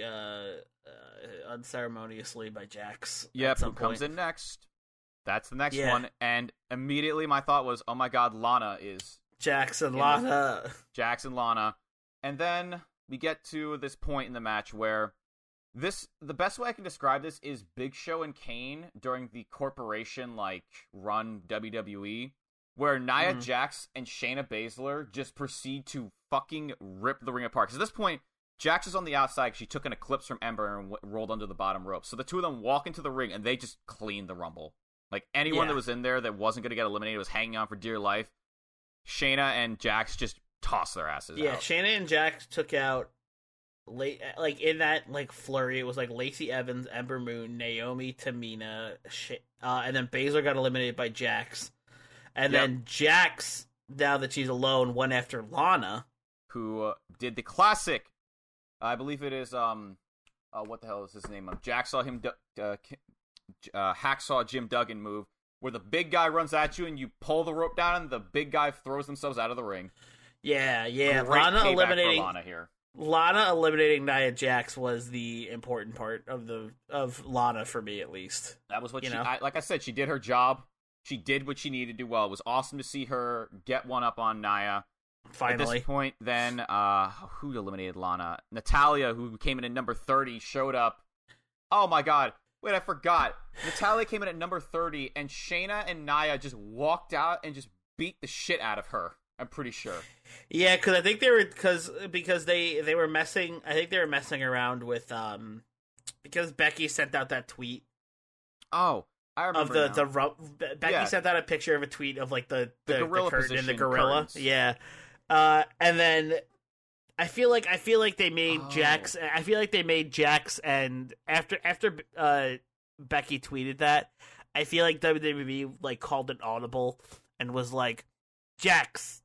unceremoniously by Jax. Yep, who comes in next. That's the next one. And immediately my thought was, oh my god, Lana is... Jax and Lana. And then we get to this point in the match where the best way I can describe this is Big Show and Kane during the corporation run WWE, where Nia Jax and Shayna Baszler just proceed to fucking rip the ring apart. Because at this point, Jax is on the outside because she took an eclipse from Ember and rolled under the bottom rope. So the two of them walk into the ring and they just clean the Rumble. Like anyone that was in there that wasn't going to get eliminated was hanging on for dear life. Shayna and Jax just toss their asses out. Yeah, Shayna and Jax took out in that flurry. It was Lacey Evans, Ember Moon, Naomi, Tamina, and then Baszler got eliminated by Jax, and then Jax, now that she's alone, went after Lana, who did the classic. I believe it is what the hell is his name? Jax saw him hacksaw Jim Duggan move, where the big guy runs at you and you pull the rope down and the big guy throws themselves out of the ring. Yeah. Great Lana eliminating Lana here. Lana eliminating Nia Jax was the important part of Lana for me, at least. That was what like I said, she did her job. She did what she needed to do well. It was awesome to see her get one up on Nia. Finally. At this point, then, who eliminated Lana? Natalya, who came in at number 30, showed up. Oh my god. Wait, I forgot. Natalya came in at number 30, and Shayna and Nia just walked out and just beat the shit out of her. I'm pretty sure. Yeah, because I think they were because they were messing. I think they were messing around with because Becky sent out that tweet. Oh, I remember Becky sent out a picture of a tweet of the gorilla curtain and the gorilla. Curtains. Yeah, and then I feel like they made Jax. I feel like they made Jax, and after Becky tweeted that, I feel like WWE called it audible and was like, Jax,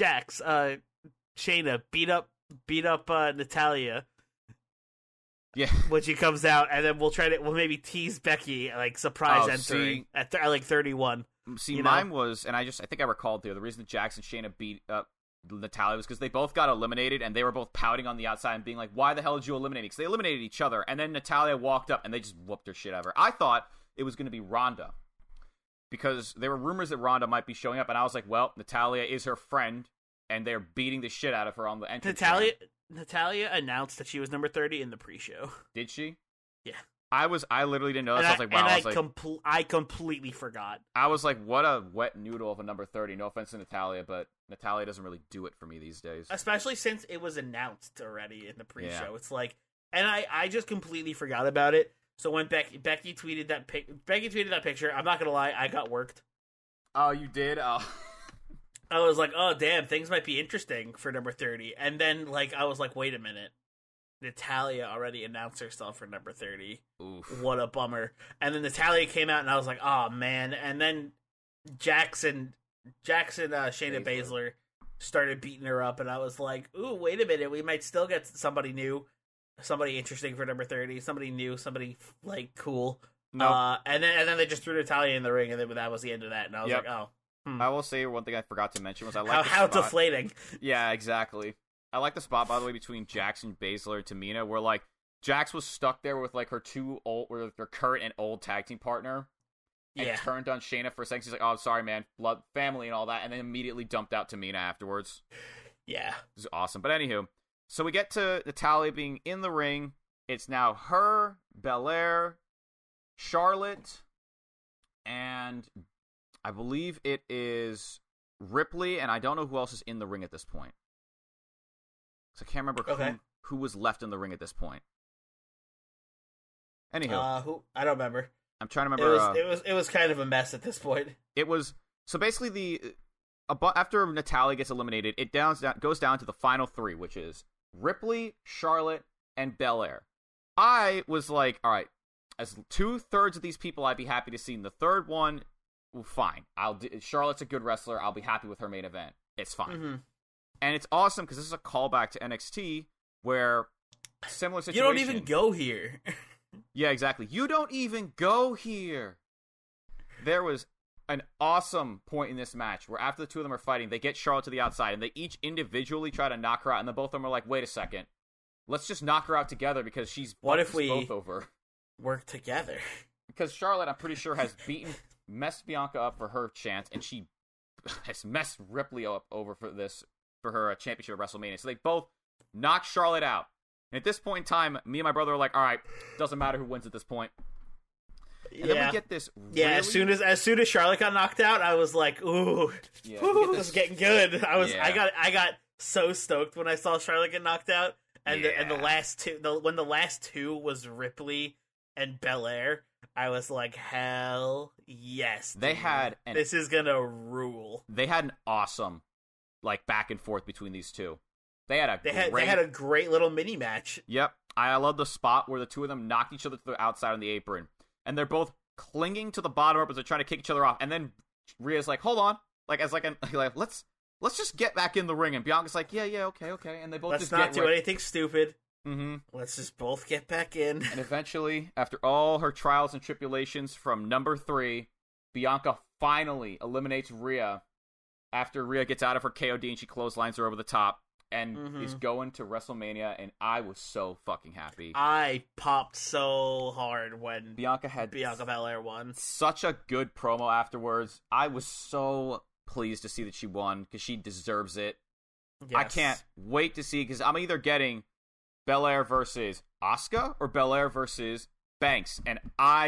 Shayna beat up Natalya. Yeah, when she comes out, and then we'll maybe tease Becky surprise entering at 31. See, mine was, and I think I recalled there, the reason that Jax and Shayna beat up Natalya was because they both got eliminated, and they were both pouting on the outside and being like, "Why the hell did you eliminate me?" Because they eliminated each other, and then Natalya walked up and they just whooped her shit out of her. I thought it was going to be Ronda, because there were rumors that Ronda might be showing up, and I was like, well, Natalya is her friend, and they're beating the shit out of her on the entrance. Natalya announced that she was number 30 in the pre-show. Did she? Yeah. I literally didn't know this. I was like, wow. I completely forgot. I was like, what a wet noodle of a number 30. No offense to Natalya, but Natalya doesn't really do it for me these days. Especially since it was announced already in the pre-show. Yeah. It's and I just completely forgot about it. So when Becky tweeted that picture, I'm not gonna lie, I got worked. Oh, you did? Oh. I was like, oh damn, things might be interesting for number 30. And then I was like, wait a minute. Natalya already announced herself for number 30. Oof. What a bummer. And then Natalya came out and I was like, oh man. And then Jackson Shayna Baszler started beating her up, and I was like, ooh, wait a minute, we might still get somebody new. Somebody interesting for number 30, somebody new, somebody cool. No. And then they just threw Natalya in the ring, and then that was the end of that. And I was like, oh. I will say one thing I forgot to mention was I like how deflating. Yeah, exactly. I like the spot, by the way, between Jax and Baszler and Tamina, where Jax was stuck there with her her current and old tag team partner, and turned on Shayna for a second. She's like, "Oh, sorry, man, blood, family, and all that," and then immediately dumped out Tamina afterwards. Yeah, it was awesome. But anywho. So we get to Natalya being in the ring. It's now her, Belair, Charlotte, and I believe it is Ripley, and I don't know who else is in the ring at this point. So I can't remember who was left in the ring at this point. Anywho, Who? I don't remember. I'm trying to remember. It was kind of a mess at this point. It was so basically after Natalya gets eliminated, it goes down to the final three, which is Ripley, Charlotte, and Belair. I was like, all right, as 2/3 of these people, I'd be happy to see. And the third one, well, fine. Charlotte's a good wrestler. I'll be happy with her main event. It's fine. Mm-hmm. And it's awesome because this is a callback to NXT where similar situation. You don't even go here. Yeah, exactly. You don't even go here. There was an awesome point in this match where after the two of them are fighting, they get Charlotte to the outside and they each individually try to knock her out, and then both of them are like, wait a second. Let's just knock her out together because she's both over. Work together? Because Charlotte, I'm pretty sure, has messed Bianca up for her chance, and she has messed Ripley up over for her championship at WrestleMania. So they both knock Charlotte out. And at this point in time, me and my brother are like, all right, doesn't matter who wins at this point. And then we get this as soon as Charlotte got knocked out, I was like, ooh, this is getting good. I got so stoked when I saw Charlotte get knocked out. And the last two, when the last two was Ripley and Belair, I was like, hell yes. This is gonna rule. They had an awesome back and forth between these two. They had a great little mini match. Yep. I love the spot where the two of them knocked each other to the outside on the apron. And they're both clinging to the bottom rope as they're trying to kick each other off. And then Rhea's like, hold on. Let's just get back in the ring. And Bianca's like, yeah, okay. And they both Let's not do anything stupid. Mm-hmm. Let's just both get back in. And eventually, after all her trials and tribulations from number 3, Bianca finally eliminates Rhea after Rhea gets out of her KOD and she clotheslines her over the top. And is going to WrestleMania, and I was so fucking happy. I popped so hard when Bianca Belair won. Such a good promo afterwards. I was so pleased to see that she won, because she deserves it. Yes. I can't wait to see, because I'm either getting Belair versus Asuka or Belair versus Banks, and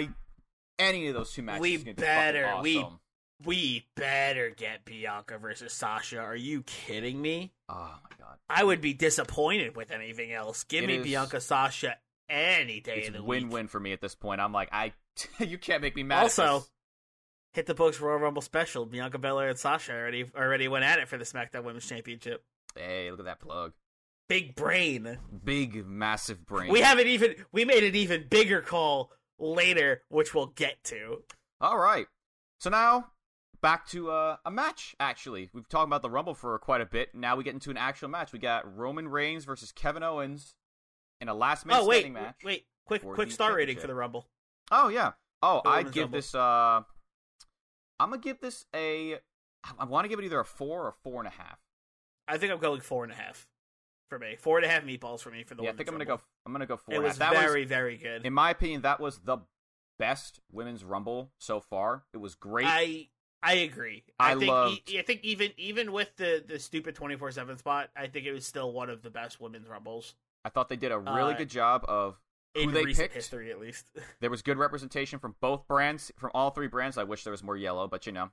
any of those two matches is going to be fucking awesome. We better get Bianca versus Sasha. Are you kidding me? Oh, my God. I would be disappointed with anything else. Give me Bianca Sasha any day of the week. It's win-win for me at this point. I'm like, you can't make me mad also, at this. Hit the books Royal Rumble special. Bianca Belair and Sasha already went at it for the SmackDown Women's Championship. Hey, look at that plug. Big brain. Big, massive brain. We made an even bigger call later, which we'll get to. All right. So now, back to a match, actually. We've talked about the Rumble for quite a bit. Now we get into an actual match. We got Roman Reigns versus Kevin Owens in a last man standing match. Quick star rating for the Rumble. Oh, yeah. Oh, I'd give Rumble. this, I'm going to give this I want to give it either a 4 or 4.5. I think I'm going 4.5 for me. 4.5 meatballs for me for the I think I'm going to go 4.5. It was very, very good. In my opinion, that was the best women's Rumble so far. It was great. I agree. I think even with the stupid 24/7 spot, I think it was still one of the best women's Rumbles. I thought they did a really good job of who they recent picked. History, at least. There was good representation from both brands, from all 3 brands. I wish there was more yellow, but I'm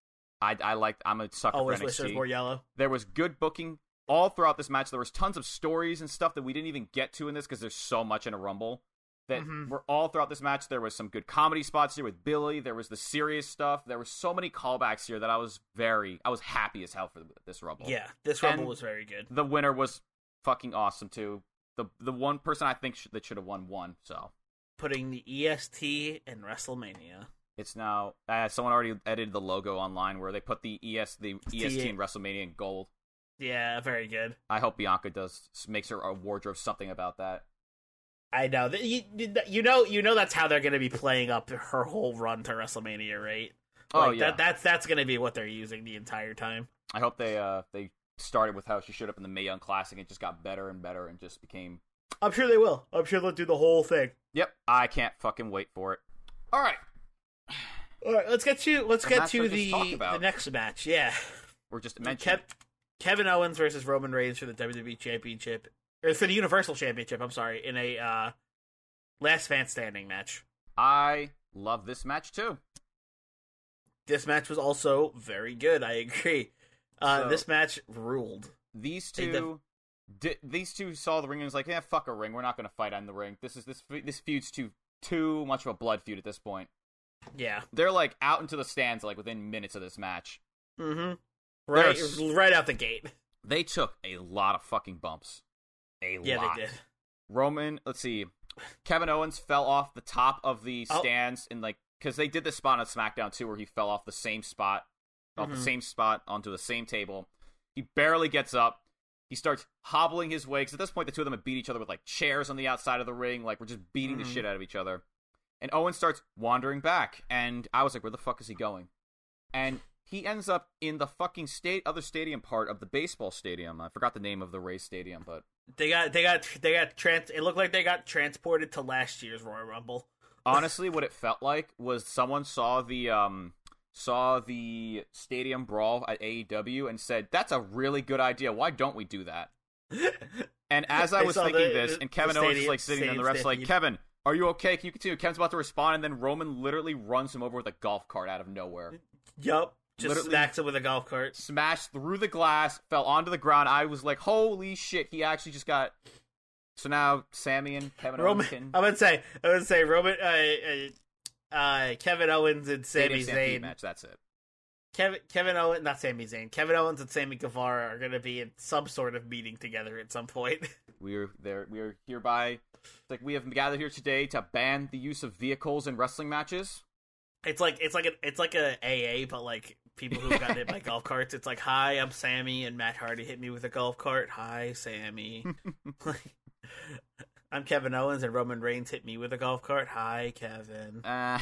a sucker Always for NXT. wish there was more yellow. There was good booking all throughout this match. There was tons of stories and stuff that we didn't even get to in this because there's so much in a Rumble. That were all throughout this match. There was some good comedy spots here with Billy. There was the serious stuff. There were so many callbacks here that I was happy as hell for this Rumble. Yeah, this Rumble was very good. The winner was fucking awesome too. The one person I think that should have won. So putting the EST in WrestleMania. It's now someone already edited the logo online where they put the EST in WrestleMania in gold. Yeah, very good. I hope Bianca makes her wardrobe something about that. I know. You know that's how they're going to be playing up her whole run to WrestleMania, right? Yeah. That's going to be what they're using the entire time. I hope they started with how she showed up in the Mae Young Classic and just got better and better and just became... I'm sure they will. I'm sure they'll do the whole thing. Yep. I can't fucking wait for it. All right. Let's get to the next match. Yeah. We're just mentioning Kevin Owens versus Roman Reigns for the WWE Championship. Or for the Universal Championship, I'm sorry, in a last man standing match. I love this match, too. This match was also very good, I agree. This match ruled. These two saw the ring and was like, fuck a ring, we're not going to fight on the ring. This feud's too too much of a blood feud at this point. Yeah. They're like out into the stands like within minutes of this match. Mm-hmm. Right out the gate. They took a lot of fucking bumps. Yeah, they did. Roman, let's see. Kevin Owens fell off the top of the stands in like because they did this spot on SmackDown too, where he fell off the same spot, the same spot onto the same table. He barely gets up. He starts hobbling his way because at this point the two of them have beat each other with like chairs on the outside of the ring, like we're just beating the shit out of each other. And Owens starts wandering back, and I was like, "Where the fuck is he going?" And he ends up in the fucking other stadium part of the baseball stadium. I forgot the name of the Rays stadium, but it looked like they got transported to last year's Royal Rumble. Honestly, what it felt like was someone saw the stadium brawl at AEW and said, "That's a really good idea. Why don't we do that?" And as I was thinking this, and Kevin Owens is like sitting there, and the ref's like, "Kevin, are you okay? Can you continue?" Kevin's about to respond, and then Roman literally runs him over with a golf cart out of nowhere. Yup. Just smacks him with a golf cart. Smashed through the glass, fell onto the ground. I was like, holy shit, he actually just got... So now Sami and Kevin Owens can... I would say Roman, Kevin Owens and Sami Zayn. Match, that's it. Kevin Owens, not Sami Zayn. Kevin Owens and Sammy Guevara are going to be in some sort of meeting together at some point. We are hereby... Like, we have gathered here today to ban the use of vehicles in wrestling matches. It's like a AA, but like people who got hit by golf carts. It's like, "Hi, I'm Sammy, and Matt Hardy hit me with a golf cart. Hi, Sammy." I'm Kevin Owens, and Roman Reigns hit me with a golf cart. Hi, Kevin.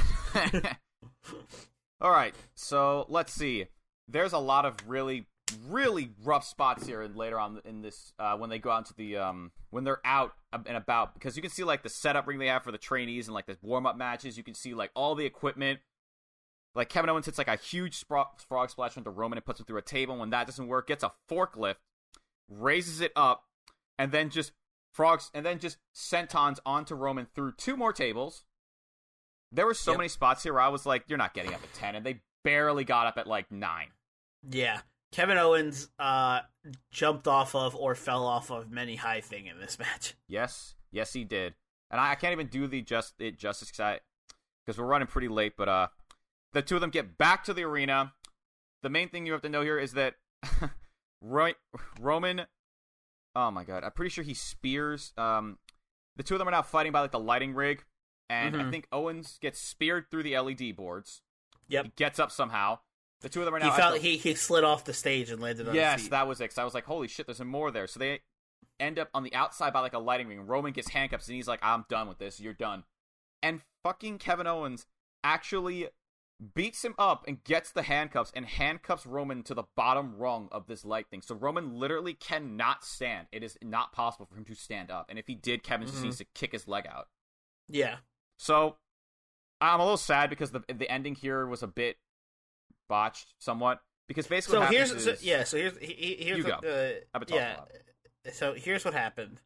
All right, so let's see. There's a lot of really, really rough spots here, and later on in this, when they go out to the when they're out and about, because you can see like the setup ring they have for the trainees and like the warm up matches. You can see like all the equipment. Like Kevin Owens hits like a huge frog splash onto Roman and puts him through a table. When that doesn't work, gets a forklift, raises it up, and then just sentons onto Roman through 2 more tables. There were so many spots here where I was like, "You're not getting up at 10," and they barely got up at like 9. Yeah. Kevin Owens jumped off of or fell off of many high thing in this match. Yes, he did. And I can't even do the justice because we're running pretty late. But the two of them get back to the arena. The main thing you have to know here is that Roman. Oh my god, I'm pretty sure he spears. The two of them are now fighting by like the lighting rig, and I think Owens gets speared through the LED boards. Yep, he gets up somehow. The two of them are now... He slid off the stage and landed on his feet. Yes, that was it. So I was like, holy shit, there's more there. So they end up on the outside by like a lighting ring. Roman gets handcuffs and he's like, "I'm done with this. You're done." And fucking Kevin Owens actually beats him up and gets the handcuffs and handcuffs Roman to the bottom rung of this light thing. So Roman literally cannot stand. It is not possible for him to stand up. And if he did, Kevin just needs to kick his leg out. Yeah. So I'm a little sad because the ending here was a bit botched somewhat, because basically what happens is... So here's you go. I've been talking a lot. So here's what happened.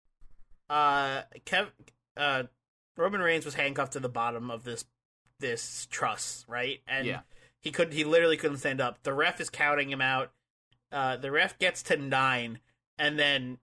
Roman Reigns was handcuffed to the bottom of this truss, right? And he literally couldn't stand up. The ref is counting him out. The ref gets to 9, and then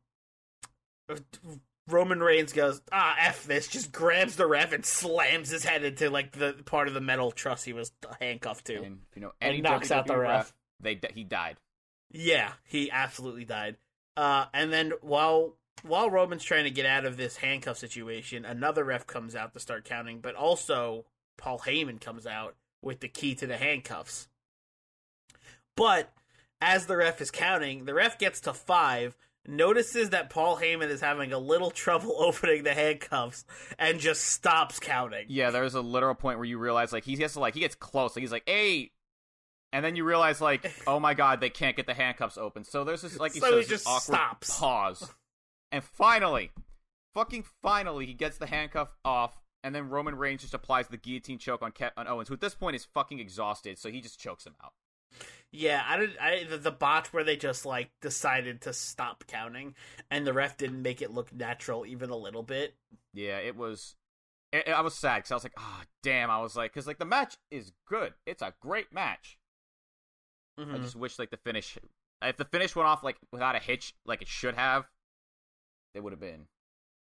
Roman Reigns goes, F this, just grabs the ref and slams his head into like the part of the metal truss he was handcuffed to. And and knocks out the ref. He died. Yeah, he absolutely died. And then while Roman's trying to get out of this handcuff situation, another ref comes out to start counting, but also Paul Heyman comes out with the key to the handcuffs. But as the ref is counting, the ref gets to 5, notices that Paul Heyman is having a little trouble opening the handcuffs, and just stops counting. Yeah, there's a literal point where you realize, like, he gets close, like, he's like, 8, and then you realize, like, oh my god, they can't get the handcuffs open. So there's this, like you said, this awkward pause. And finally, he gets the handcuff off, and then Roman Reigns just applies the guillotine choke on Owens, who at this point is fucking exhausted, so he just chokes him out. Yeah, the botch where they just, like, decided to stop counting, and the ref didn't make it look natural even a little bit. Yeah, I was sad, because I was like, damn, because, like, the match is good. It's a great match. Mm-hmm. I just wish, like, if the finish went off, like, without a hitch, like it should have, it would have been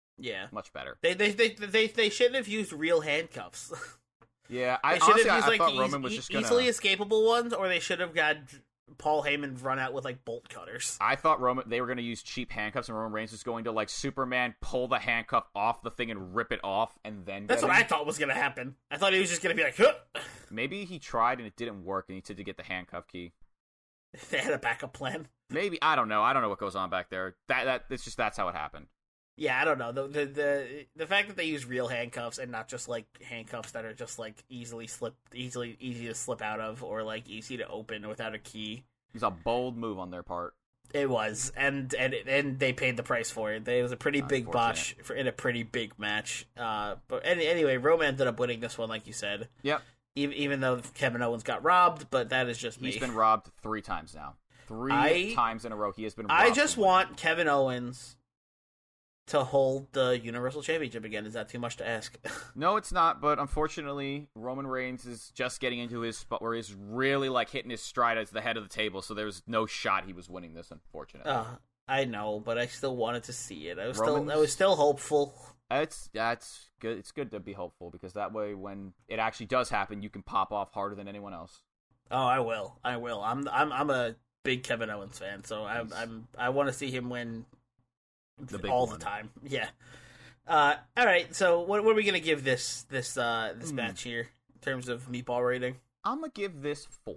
Yeah. Much better. They shouldn't have used real handcuffs. Yeah, They should honestly, have used I like thought Roman was just gonna... easily escapable ones, or they should have got Paul Heyman run out with like bolt cutters. I thought they were going to use cheap handcuffs, and Roman Reigns was going to, like Superman, pull the handcuff off the thing and rip it off, and then... That's what I thought was going to happen. I thought he was just going to be like, huh! Maybe he tried and it didn't work, and he had to get the handcuff key. They had a backup plan. Maybe, I don't know. I don't know what goes on back there. That's how it happened. Yeah, I don't know. The fact that they use real handcuffs and not just like handcuffs that are just like easy to slip out of, or like easy to open without a key. It's a bold move on their part. It was, and they paid the price for it. It was a pretty big botch in a pretty big match. But anyway, Roman ended up winning this one, like you said. Yep. Even though Kevin Owens got robbed, but that is just me. He's been robbed 3 times now. 3 times in a row he has been robbed. I just want Kevin Owens to hold the Universal Championship again. Is that too much to ask? No, it's not, but unfortunately, Roman Reigns is just getting into his spot where he's really, like, hitting his stride as the head of the table, so there's no shot he was winning this, unfortunately. I know, but I still wanted to see it. I was still hopeful. That's good. It's good to be hopeful, because that way, when it actually does happen, you can pop off harder than anyone else. Oh, I will. I'm a big Kevin Owens fan, so I want to see him win all the time. Yeah. All right. So what are we gonna give this match here in terms of meatball rating? I'm gonna give this 4.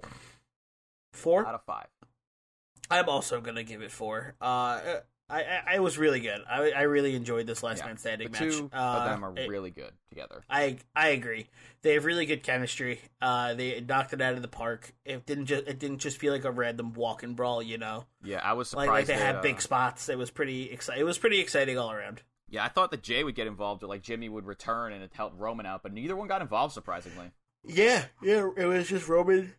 4 out of 5. I'm also gonna give it 4. I was really good. I really enjoyed this last man standing match. 2 of them are really good together. I agree. They have really good chemistry. They knocked it out of the park. It didn't just feel like a random walk and brawl, you know. Yeah, I was surprised. Like they had big spots. It was pretty exciting. It was pretty exciting all around. Yeah, I thought that Jay would get involved, or like Jimmy would return and help Roman out, but neither one got involved, surprisingly. Yeah. It was just Roman.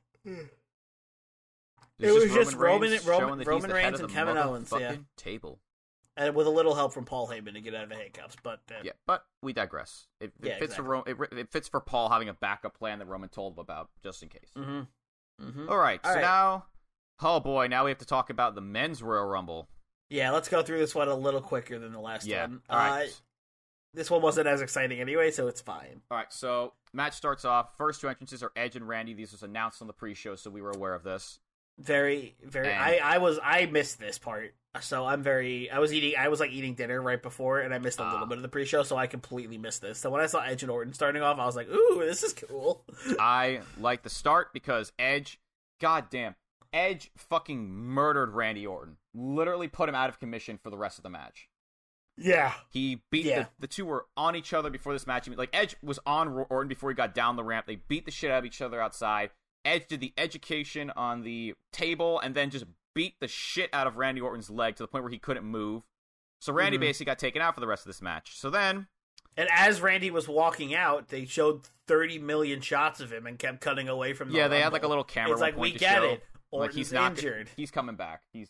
It was just Roman Reigns and Kevin Owens. Yeah. Table. And with a little help from Paul Heyman to get out of the handcuffs, but but we digress. It fits exactly. It fits for Paul having a backup plan that Roman told him about just in case. Mm-hmm. Mm-hmm. All right, now, oh boy, now we have to talk about the men's Royal Rumble. Yeah, let's go through this one a little quicker than the last one. All right. This one wasn't as exciting anyway, so it's fine. All right, so match starts off. First 2 entrances are Edge and Randy. These was announced on the pre-show, so we were aware of this. Very. I missed this part. So I was eating dinner right before, and I missed a little bit of the pre-show, so I completely missed this. So when I saw Edge and Orton starting off, I was like, ooh, this is cool. I like the start because Edge fucking murdered Randy Orton. Literally put him out of commission for the rest of the match. Yeah. He beat the two were on each other before this match. Like, Edge was on Orton before he got down the ramp. They beat the shit out of each other outside. Edge did the education on the table and then just beat the shit out of Randy Orton's leg to the point where he couldn't move. So Randy basically got taken out for the rest of this match. So then... And as Randy was walking out, they showed 30 million shots of him and kept cutting away from the they had like a little camera. It's like, we get it. Orton's like, he's not injured. He's coming back. He's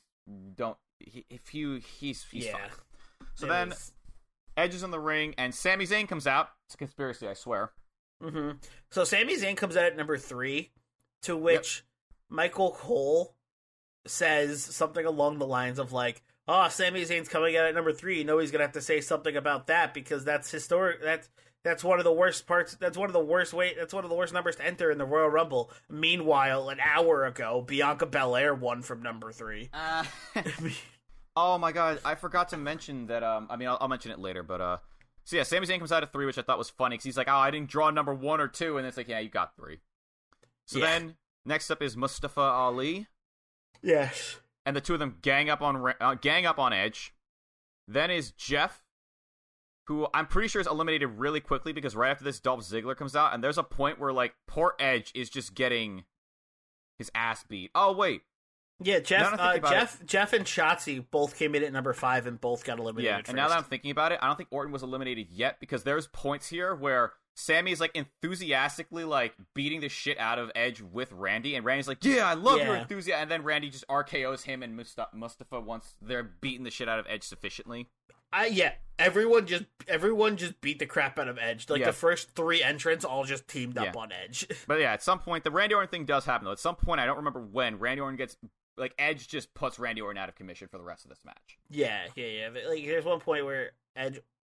fine. So then Edge is in the ring and Sami Zayn comes out. It's a conspiracy, I swear. Mm-hmm. So Sami Zayn comes out at number 3, to which Michael Cole says something along the lines of like, "Oh, Sami Zayn's coming out at number 3. You know he's gonna have to say something about that because that's historic. That's one of the worst parts. That's one of the worst numbers to enter in the Royal Rumble." Meanwhile, an hour ago, Bianca Belair won from number 3. Oh my god, I forgot to mention that. I'll mention it later, but so yeah, Sami Zayn comes out at 3, which I thought was funny because he's like, "Oh, I didn't draw number 1 or 2," and it's like, "Yeah, you got 3." So then next up is Mustafa Ali. Yes. And the two of them gang up on Edge. Then is Jeff, who I'm pretty sure is eliminated really quickly because right after this, Dolph Ziggler comes out, and there's a point where like poor Edge is just getting his ass beat. Oh wait, yeah, Jeff and Shotzi both came in at number 5 and both got eliminated. Yeah, and now that I'm thinking about it, I don't think Orton was eliminated yet because there's points here where Sammy is like enthusiastically like beating the shit out of Edge with Randy, and Randy's like, "Yeah, I love your enthusiasm," and then Randy just RKOs him and Mustafa once they're beating the shit out of Edge sufficiently. Everyone just beat the crap out of Edge. Like the first 3 entrants all just teamed up on Edge. But yeah, at some point the Randy Orton thing does happen though. At some point, I don't remember when, Randy Orton gets like Edge just puts Randy Orton out of commission for the rest of this match. Yeah. Like there's one point where Edge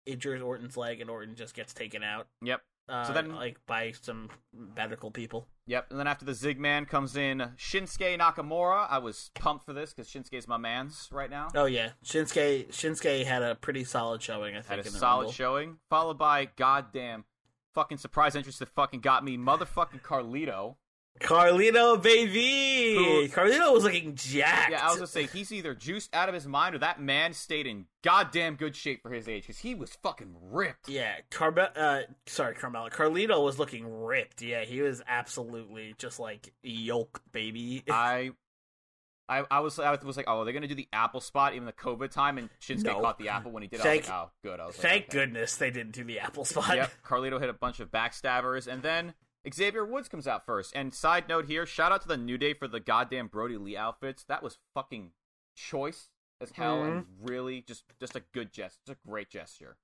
injures Orton's leg, and Orton just gets taken out. Yep. So then, by some medical people. Yep. And then after the Zigman comes in Shinsuke Nakamura. I was pumped for this because Shinsuke's my man's right now. Oh yeah, Shinsuke had a pretty solid showing. I think Had a in the solid Rumble. showing, followed by goddamn fucking surprise entrance that fucking got me, motherfucking Carlito. Carlito, baby! Who- Carlito was looking jacked. Yeah, I was gonna say he's either juiced out of his mind or that man stayed in goddamn good shape for his age because he was fucking ripped. Yeah, Carmelo. Carlito was looking ripped. Yeah, he was absolutely just like yolk, baby. I was like, oh, they're gonna do the apple spot even the COVID time, and Shinsuke No. caught the apple when he did. Thank- I was like, oh, good. I was like, Thank okay. goodness they didn't do the apple spot. Yep, Carlito hit a bunch of backstabbers, and then Xavier Woods comes out first. And side note here, shout out to the New Day for the goddamn Brody Lee outfits. That was fucking choice as hell, and really just a good gesture, just a great gesture.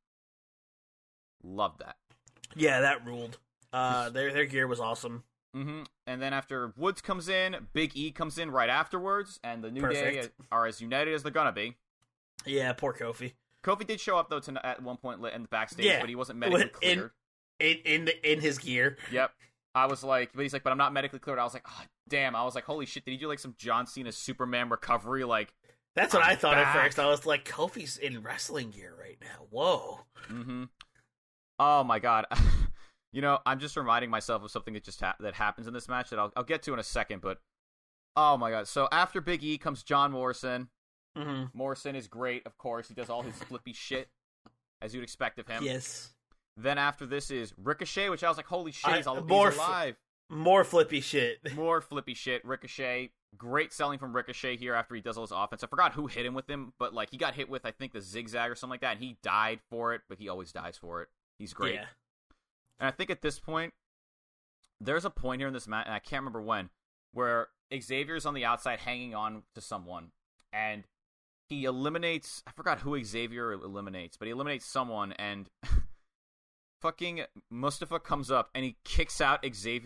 Love that. Yeah, that ruled. Their gear was awesome. Mm-hmm. And then after Woods comes in, Big E comes in right afterwards, and the New Day Perfect. are as united as they're gonna be. Yeah, poor Kofi. Kofi did show up though at one point in the backstage, Yeah, but he wasn't medically cleared. In his gear. Yep. I was like, but he's like, but I'm not medically cleared. I was like, oh, damn. I was like, holy shit, did he do like some John Cena Superman recovery? Like, That's what I'm I thought back. at first. I was like, Kofi's in wrestling gear right now. Whoa. mm-hmm. Oh my god. You know, I'm just reminding myself of something that just that happens in this match that I'll get to in a second, but oh my god. So after Big E comes John Morrison. Mm-hmm. Morrison is great, of course. He does all his flippy shit, as you'd expect of him. Yes. Then after this is Ricochet, which I was like, holy shit, he's more alive. More flippy shit. More flippy shit. Ricochet. Great selling from Ricochet here after he does all his offense. I forgot who hit him with him, but like he got hit with, I think, the zigzag or something like that, and he died for it, but he always dies for it. He's great. Yeah. And I think at this point, there's a point here in this match, and I can't remember when, where Xavier's on the outside hanging on to someone, and he eliminates, I forgot who Xavier eliminates, but he eliminates someone, and fucking Mustafa comes up, and he kicks out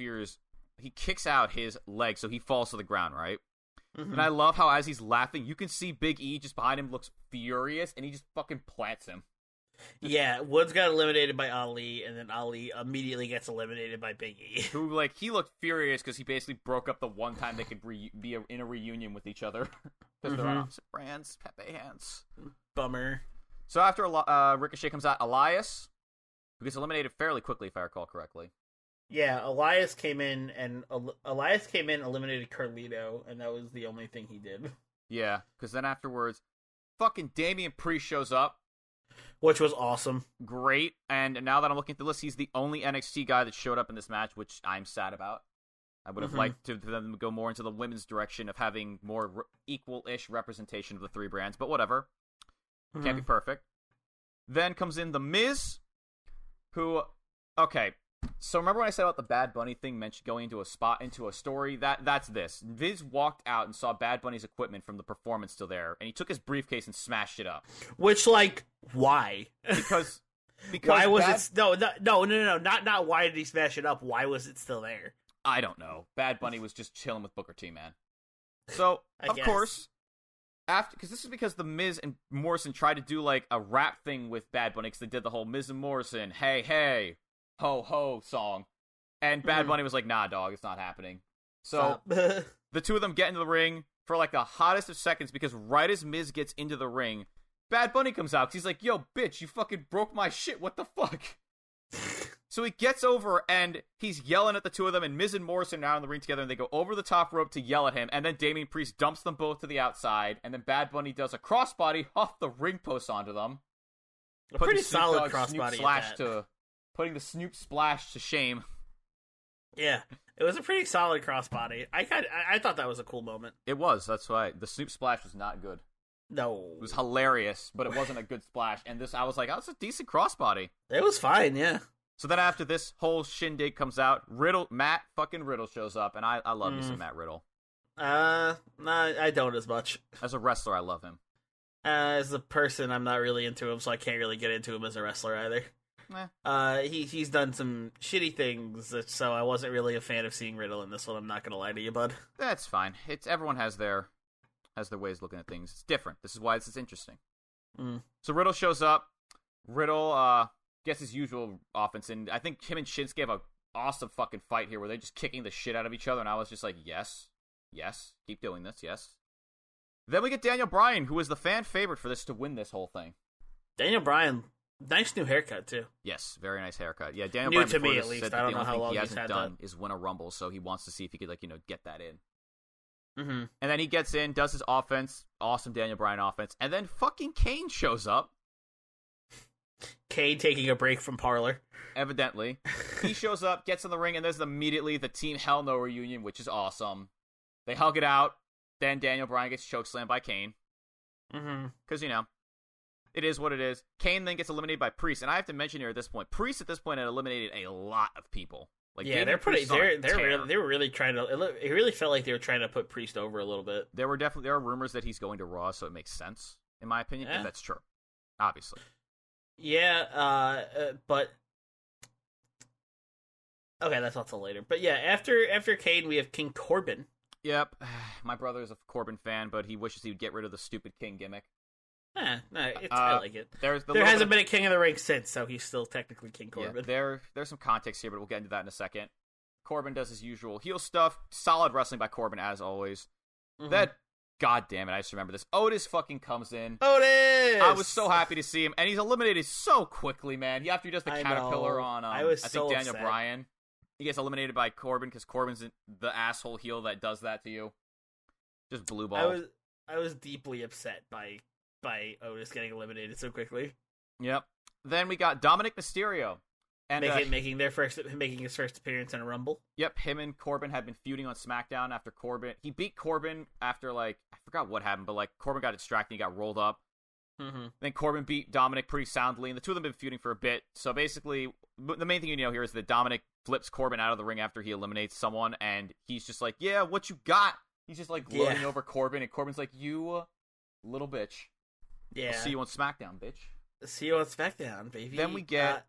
his leg, so he falls to the ground, right? Mm-hmm. And I love how as he's laughing, you can see Big E just behind him looks furious, and he just fucking plants him. Yeah, Woods got eliminated by Ali, and then Ali immediately gets eliminated by Big E. Who, like, he looked furious because he basically broke up the one time they could be in a reunion with each other. Because they're on opposite brands, Pepe Hands. Bummer. So after Ricochet comes out, Elias, who gets eliminated fairly quickly, if I recall correctly. Yeah, Elias came in, eliminated Carlito, and that was the only thing he did. Yeah, because then afterwards, fucking Damian Priest shows up. Which was awesome. Great. And now that I'm looking at the list, he's the only NXT guy that showed up in this match, which I'm sad about. I would have liked for them to go more into the women's direction of having more equal-ish representation of the three brands, but whatever. Can't be perfect. Then comes in The Miz, who, okay, so remember when I said about the Bad Bunny thing going into a story? That's this. Miz walked out and saw Bad Bunny's equipment from the performance still there, and he took his briefcase and smashed it up. Which, like, why? Because why was it? No, not why did he smash it up? Why was it still there? I don't know. Bad Bunny was just chilling with Booker T, man. So, of guess. course, because this is because the Miz and Morrison tried to do like a rap thing with Bad Bunny because they did the whole Miz and Morrison, hey, hey, ho, ho song. And Bad Bunny was like, nah, dog, it's not happening. So, the two of them get into the ring for like the hottest of seconds because right as Miz gets into the ring, Bad Bunny comes out because he's like, yo, bitch, you fucking broke my shit, what the fuck? So he gets over and he's yelling at the two of them, and Miz and Morrison are now in the ring together, and they go over the top rope to yell at him, and then Damian Priest dumps them both to the outside, and then Bad Bunny does a crossbody off the ring post onto them. A pretty solid crossbody at that. Putting the Snoop Splash to shame. Yeah, it was a pretty solid crossbody. I thought that was a cool moment. It was, that's why. The Snoop Splash was not good. No. It was hilarious, but it wasn't a good splash, and this, I was like, oh, it's a decent crossbody. It was fine, yeah. So then after this whole shindig comes out, Matt fucking Riddle shows up, and I love me some Matt Riddle. Nah, I don't as much. As a wrestler, I love him. As a person, I'm not really into him, so I can't really get into him as a wrestler either. He's done some shitty things, so I wasn't really a fan of seeing Riddle in this one. I'm not gonna lie to you, bud. That's fine. Everyone has their ways of looking at things. It's different. This is why this is interesting. So Riddle shows up. Riddle gets his usual offense, and I think him and Shinsuke have a awesome fucking fight here where they're just kicking the shit out of each other, and I was just like, yes, keep doing this, yes. Then we get Daniel Bryan, who is the fan favorite for this to win this whole thing. Daniel Bryan, nice new haircut too. Yes, very nice haircut. Yeah, Daniel New Bryan to before me this at least. said I that don't the know only how thing long he he's hasn't had done is win a Rumble, so he wants to see if he could get that in. Mm-hmm. And then he gets in, does his offense, awesome Daniel Bryan offense, and then fucking Kane shows up. Kane taking a break from Parlor. Evidently. He shows up, gets in the ring, and there's immediately the Team Hell No reunion, which is awesome. They hug it out. Then Daniel Bryan gets chokeslammed by Kane. Mm-hmm. Because, it is what it is. Kane then gets eliminated by Priest. And I have to mention here at this point, Priest at this point had eliminated a lot of people. Like, yeah, they were really trying to. It really felt like they were trying to put Priest over a little bit. There are rumors that he's going to Raw, so it makes sense, in my opinion, if that's true. Obviously. Yeah, but okay, that's not till later. But yeah, after Kane, we have King Corbin. Yep, my brother is a Corbin fan, but he wishes he would get rid of the stupid King gimmick. I like it. There hasn't been a King of the Ring since, so he's still technically King Corbin. Yeah, there's some context here, but we'll get into that in a second. Corbin does his usual heel stuff. Solid wrestling by Corbin, as always. Mm-hmm. That, god damn it, I just remember this. Otis fucking comes in. Otis! I was so happy to see him, and he's eliminated so quickly, man. After he does the caterpillar on, I think Daniel Bryan. He gets eliminated by Corbin because Corbin's the asshole heel that does that to you. Just blue ball. I was deeply upset by Otis getting eliminated so quickly. Yep. Then we got Dominic Mysterio. And making his first appearance in a Rumble. Yep, him and Corbin had been feuding on SmackDown after Corbin. He beat Corbin after, I forgot what happened, but, Corbin got distracted and he got rolled up. Mm-hmm. Then Corbin beat Dominic pretty soundly, and the two of them have been feuding for a bit. So basically, the main thing you know here is that Dominic flips Corbin out of the ring after he eliminates someone, and he's just like, yeah, what you got? He's just, gloating over Corbin, and Corbin's like, you little bitch. Yeah. I'll see you on SmackDown, bitch. See you on SmackDown, baby. Then we get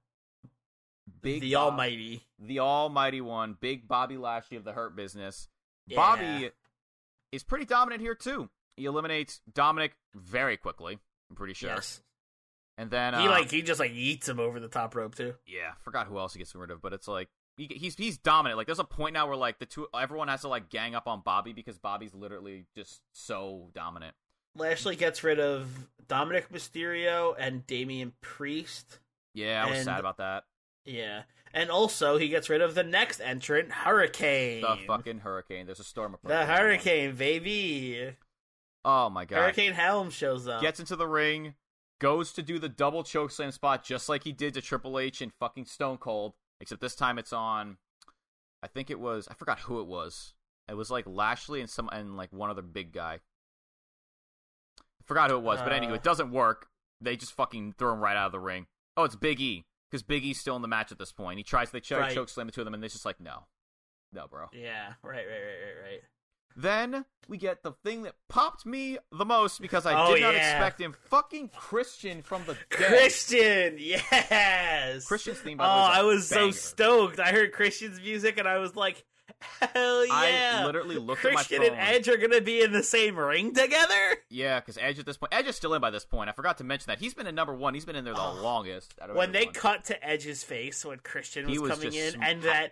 the almighty one, Big Bobby Lashley of the Hurt Business. Yeah. Bobby is pretty dominant here, too. He eliminates Dominic very quickly, I'm pretty sure. Yes. And then he just eats him over the top rope too. Yeah, forgot who else he gets rid of, but it's he's dominant. There's a point now where everyone has to gang up on Bobby because Bobby's literally just so dominant. Lashley gets rid of Dominic Mysterio and Damian Priest. Yeah, I was sad about that. Yeah, and also he gets rid of the next entrant, Hurricane. The fucking Hurricane. There's a storm. The Hurricane, baby. Oh my god. Hurricane Helm shows up. Gets into the ring. Goes to do the double chokeslam spot just like he did to Triple H and fucking Stone Cold. Except this time it's on, I forgot who it was. It was Lashley and one other big guy. I forgot who it was, but anyway, it doesn't work. They just fucking throw him right out of the ring. Oh, it's Big E. Because Big E's still in the match at this point. They try to chokeslam the two of them, and they're just like, no. No, bro. Yeah, right. Then we get the thing that popped me the most because I did not expect him. Fucking Christian from the dead. Christian, yes. Christian's theme, by the way, I was so stoked. I heard Christian's music and I was like, hell yeah. I literally looked Christian at my phone. and Edge are going to be in the same ring together? Yeah, because Edge at this point, Edge is still in by this point. I forgot to mention that. He's been in number one. He's been in there the longest. When they cut to Edge's face when Christian was coming in and that...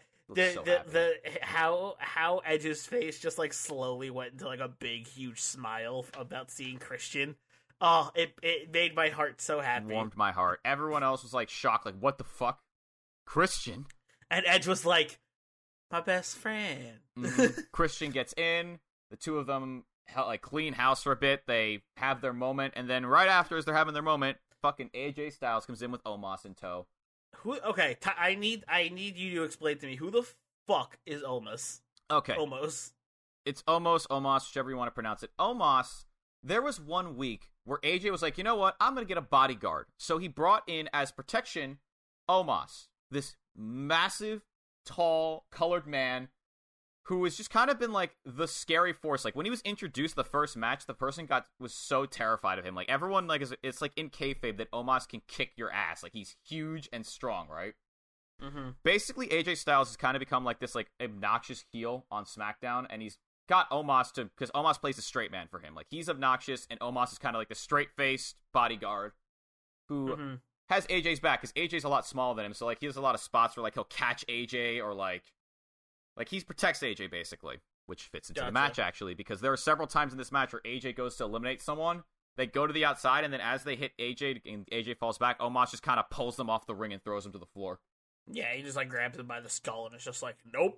How Edge's face just slowly went into a big huge smile about seeing Christian. Oh, it made my heart so happy. It warmed my heart. Everyone else was shocked, what the fuck? Christian? And Edge was like, my best friend. Mm-hmm. Christian gets in. The two of them clean house for a bit. They have their moment, and then right after as they're having their moment, fucking AJ Styles comes in with Omos in tow. Okay, I need you to explain to me who the fuck is Omos. Okay. Omos. It's Omos, whichever you want to pronounce it. Omos, there was 1 week where AJ was like, you know what? I'm going to get a bodyguard. So he brought in as protection Omos, this massive, tall, colored man who has just kind of been the scary force. When he was introduced the first match, the person was so terrified of him. Everyone it's in kayfabe that Omos can kick your ass. He's huge and strong, right? Mm-hmm. Basically, AJ Styles has kind of become this obnoxious heel on SmackDown, and he's got Omos because Omos plays a straight man for him. He's obnoxious, and Omos is kind of the straight-faced bodyguard who has AJ's back because AJ's a lot smaller than him. So like he has a lot of spots where like he'll catch AJ or like he protects AJ basically, which fits into the match actually because there are several times in this match where AJ goes to eliminate someone. They go to the outside, and then as they hit AJ and AJ falls back, Omos just kind of pulls them off the ring and throws them to the floor. Yeah, he just like grabs him by the skull, and it's just like, nope.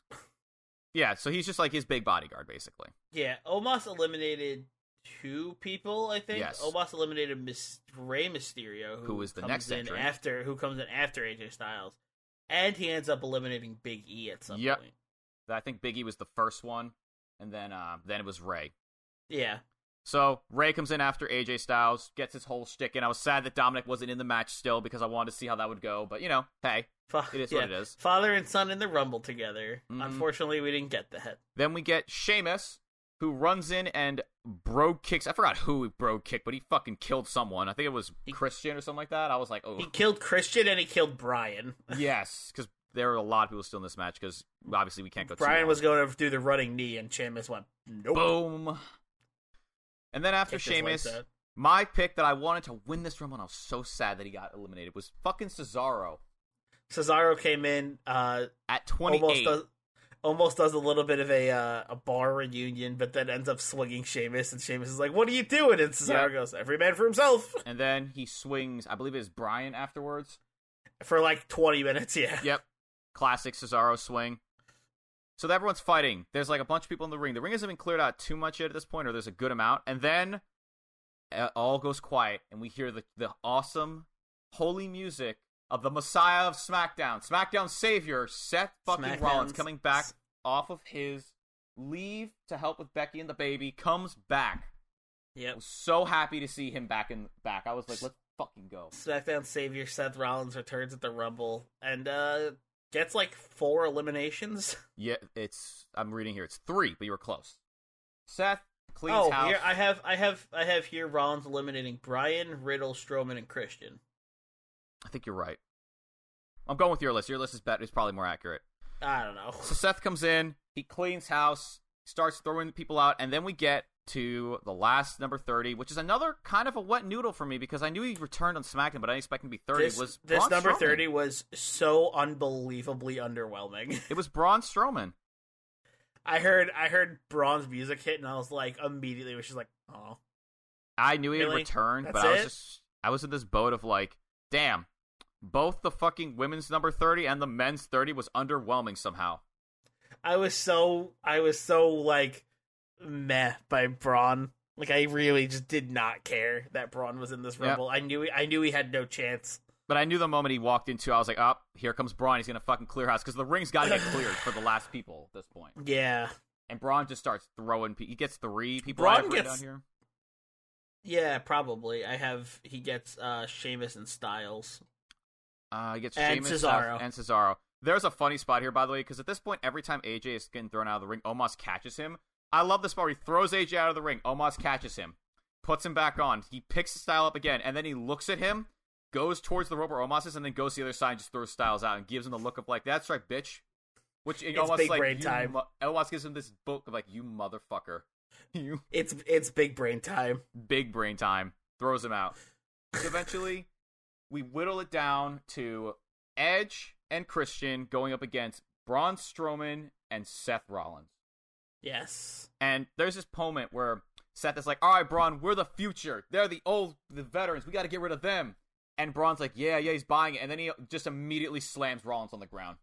Yeah, so he's just like his big bodyguard, basically. Yeah, Omos eliminated 2 people, I think. Yes. Omos eliminated Rey Mysterio, who was the next entrant. who comes in after AJ Styles, and he ends up eliminating Big E at some point. I think Big E was the first one, and then it was Rey. Yeah. So Rey comes in after AJ Styles, gets his whole shtick, and I was sad that Dominic wasn't in the match still because I wanted to see how that would go. But, hey, it is what it is. Father and son in the Rumble together. Mm-hmm. Unfortunately, we didn't get that. Then we get Sheamus, who runs in and brogue kicks. I forgot who he brogue kicked, but he fucking killed someone. I think it was Christian or something like that. I was like, oh. He killed Christian and he killed Brian. Yes, because there were a lot of people still in this match because obviously we can't go Brian was going to do the running knee and Sheamus went, nope. Boom. And then after Sheamus, my pick that I wanted to win this Rumble, and I was so sad that he got eliminated, was fucking Cesaro. Cesaro came in at 28. Almost does a little bit of a bar reunion, but then ends up swinging Sheamus, and Sheamus is like, what are you doing? And Cesaro goes, every man for himself. And then he swings, I believe it was Brian afterwards. For like 20 minutes, yeah. Yep. Classic Cesaro swing. So everyone's fighting. There's like a bunch of people in the ring. The ring hasn't been cleared out too much yet at this point, or there's a good amount. And then it all goes quiet, and we hear the awesome, holy music of the Messiah of SmackDown. SmackDown Savior, Seth fucking Rollins, coming back off of his leave to help with Becky and the baby, comes back. Yep. I was so happy to see him back. I was like, let's fucking go. SmackDown Savior Seth Rollins returns at the Rumble, and gets like 4 eliminations. Yeah, I'm reading here. It's 3, but you were close. Seth cleans house. Here I have here Rollins eliminating Brian, Riddle, Strowman, and Christian. I think you're right. I'm going with your list. Your list is better. It's probably more accurate. I don't know. So Seth comes in, he cleans house, starts throwing people out, and then we get to the last number 30, which is another kind of a wet noodle for me because I knew he returned on SmackDown, but I didn't expect him to be 30. This number 30 was so unbelievably underwhelming. It was Braun Strowman. I heard Braun's music hit, and I was like, immediately, it was just like, oh. I knew he had returned, but I was in this boat of like, damn, both the fucking women's number 30 and the men's 30 was underwhelming somehow. I was so like meh by Braun. Like I really just did not care that Braun was in this Rumble. Yep. I knew he had no chance. But I knew the moment he walked into, I was like, oh, here comes Braun. He's gonna fucking clear house because the ring's got to get cleared for the last people at this point. Yeah. And Braun just starts throwing. He gets 3 people. Braun gets down here. Yeah, probably. He gets Sheamus and Styles. He gets Sheamus and Cesaro. There's a funny spot here, by the way, because at this point, every time AJ is getting thrown out of the ring, Omos catches him. I love this spot where he throws AJ out of the ring. Omos catches him, puts him back on. He picks the Style up again, and then he looks at him, goes towards the rope where Omos is, and then goes to the other side and just throws Styles out and gives him the look of like, that's right, bitch. Which it's almost big like, brain time. Omos gives him this book of like, you motherfucker. It's big brain time. Big brain time. Throws him out. So eventually, we whittle it down to Edge and Christian going up against Braun Strowman and Seth Rollins. Yes. And there's this moment where Seth is like, all right, Braun, we're the future. They're the veterans. We got to get rid of them. And Braun's like, yeah, he's buying it. And then he just immediately slams Rollins on the ground.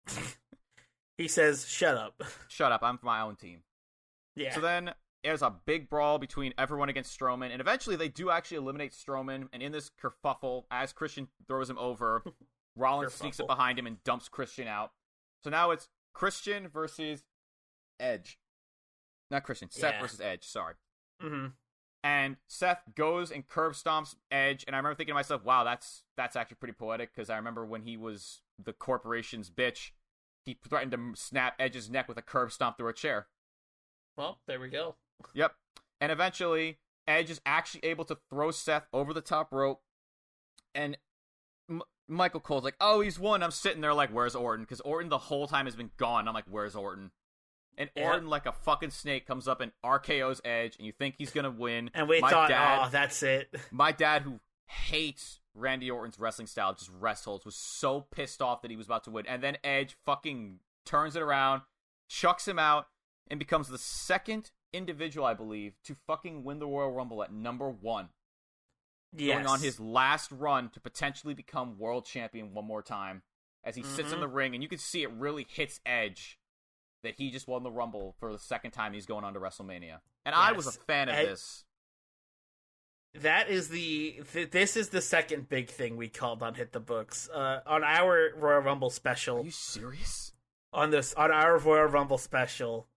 He says, shut up. Shut up. I'm for my own team. Yeah. So then there's a big brawl between everyone against Strowman. And eventually they do actually eliminate Strowman. And in this kerfuffle, as Christian throws him over, Rollins sneaks up behind him and dumps Christian out. So now it's Christian versus Edge. Not Christian. Seth versus Edge. Sorry. Mm-hmm. And Seth goes and curb stomps Edge. And I remember thinking to myself, wow, that's actually pretty poetic. Because I remember when he was the corporation's bitch, he threatened to snap Edge's neck with a curb stomp through a chair. Well, there we go. Yep. And eventually, Edge is actually able to throw Seth over the top rope. And Michael Cole's like, oh, he's won. I'm sitting there like, where's Orton? Because Orton the whole time has been gone. I'm like, where's Orton? And Orton, like a fucking snake, comes up and RKO's Edge, and you think he's going to win. And we thought, that's it. My dad, who hates Randy Orton's wrestling style just rest holds, was so pissed off that he was about to win. And then Edge fucking turns it around, chucks him out, and becomes the second individual, I believe, to fucking win the Royal Rumble at number 1. Yes. Going on his last run to potentially become world champion one more time. As he sits in the ring, and you can see it really hits Edge that he just won the Rumble for the second time he's going on to WrestleMania. And I was a fan of this. That is this is the second big thing we called on Hit the Books. On our Royal Rumble special. Are you serious? On our Royal Rumble special,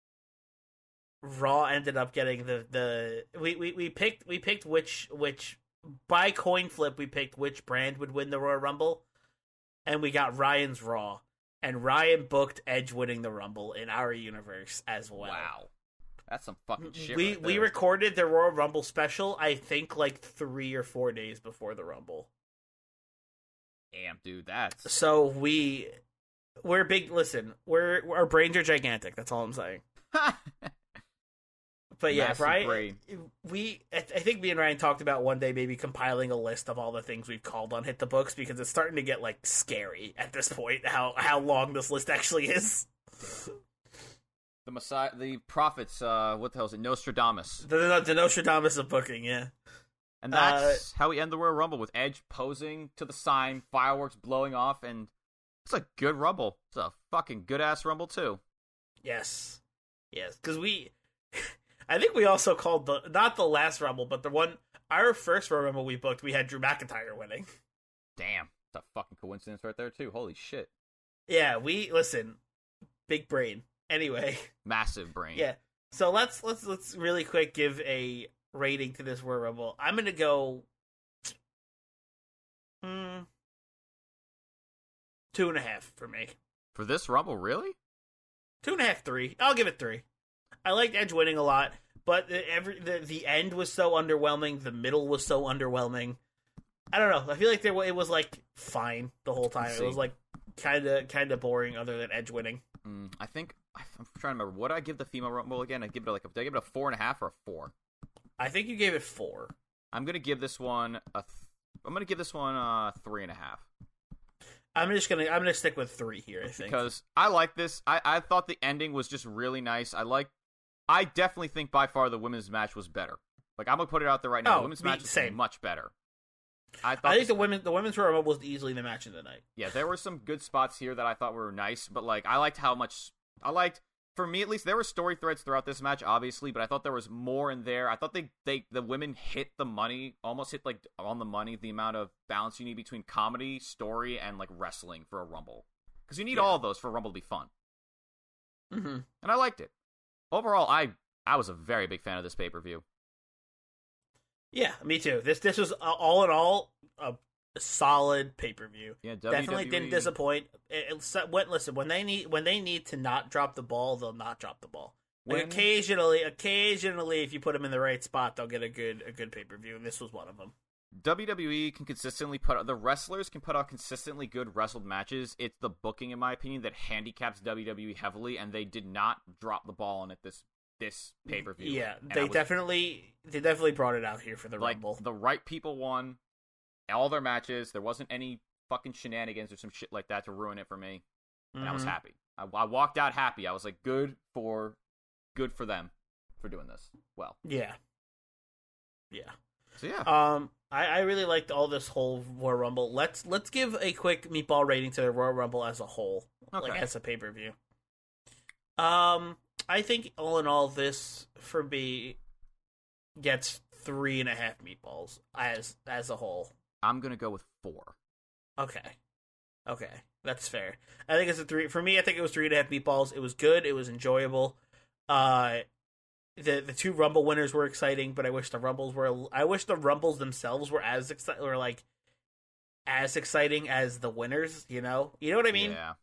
Raw ended up getting we picked which by coin flip we picked which brand would win the Royal Rumble, and we got Ryan's Raw, and Ryan booked Edge winning the Rumble in our universe as well. Wow. That's some fucking shit. We recorded the Royal Rumble special, I think, like 3 or 4 days before the Rumble. Damn, dude, that's so we're big. Listen, our brains are gigantic. That's all I'm saying. But yeah, Ryan, I think me and Ryan talked about one day maybe compiling a list of all the things we've called on Hit the Books, because it's starting to get like scary at this point how long this list actually is. The Messiah, the prophets, what the hell is it? Nostradamus. The Nostradamus of booking, yeah. And that's how we end the Royal Rumble, with Edge posing to the sign, fireworks blowing off, and it's a good Rumble. It's a fucking good-ass Rumble, too. Yes, because I think we also called not the last Rumble, but our first Royal Rumble we booked, we had Drew McIntyre winning. Damn, it's a fucking coincidence right there, too. Holy shit. Yeah, listen, big brain. Anyway, massive brain. Yeah. So let's really quick give a rating to this Royal Rumble. I'm gonna go 2.5 for me. For this Rumble, really? 2.5, 3. I'll give it 3. I liked Edge winning a lot, but the end was so underwhelming. The middle was so underwhelming. I don't know. I feel like it was like fine the whole time. It was like kind of boring, other than Edge winning. I think I'm trying to remember. What did I give the female Rumble again? Did I give it a 4.5 or a 4? I think you gave it 4. I'm gonna give this one a 3.5. I'm gonna stick with 3 here. I think because I like this. I thought the ending was just really nice. I definitely think by far the women's match was better. Like, I'm gonna put it out there right now. The women's match was much better. I think the women's Royal Rumble was easily the match of the night. Yeah, there were some good spots here that I thought were nice, but like for me at least, there were story threads throughout this match, obviously, but I thought there was more in there. I thought the women hit the money, almost hit like on the money, the amount of balance you need between comedy, story, and like wrestling for a Rumble, because you need all of those for a Rumble to be fun. Mm-hmm. And I liked it. Overall, I was a very big fan of this pay-per-view. Yeah, me too. This was all in all a solid pay-per-view. Yeah, definitely didn't disappoint. When they need to not drop the ball, they'll not drop the ball. Like occasionally, if you put them in the right spot, they'll get a good pay-per-view, and this was one of them. WWE can consistently the wrestlers can put out consistently good wrestled matches. It's the booking, in my opinion, that handicaps WWE heavily, and they did not drop the ball on it this pay-per-view. Yeah, they definitely brought it out here for the Rumble. The right people won all their matches. There wasn't any fucking shenanigans or some shit like that to ruin it for me. And I was happy. I walked out happy. I was like, good for them for doing this well. Yeah. So yeah. I really liked all this whole Royal Rumble. Let's give a quick meatball rating to the Royal Rumble as a whole, like as a pay-per-view. I think all in all, this for me gets 3.5 meatballs as a whole. I'm gonna go with 4. Okay, that's fair. I think it's a 3 for me. I think it was 3.5 meatballs. It was good. It was enjoyable. The 2 Rumble winners were exciting, but I wish the Rumbles themselves were as exciting as the winners. You know what I mean? Yeah.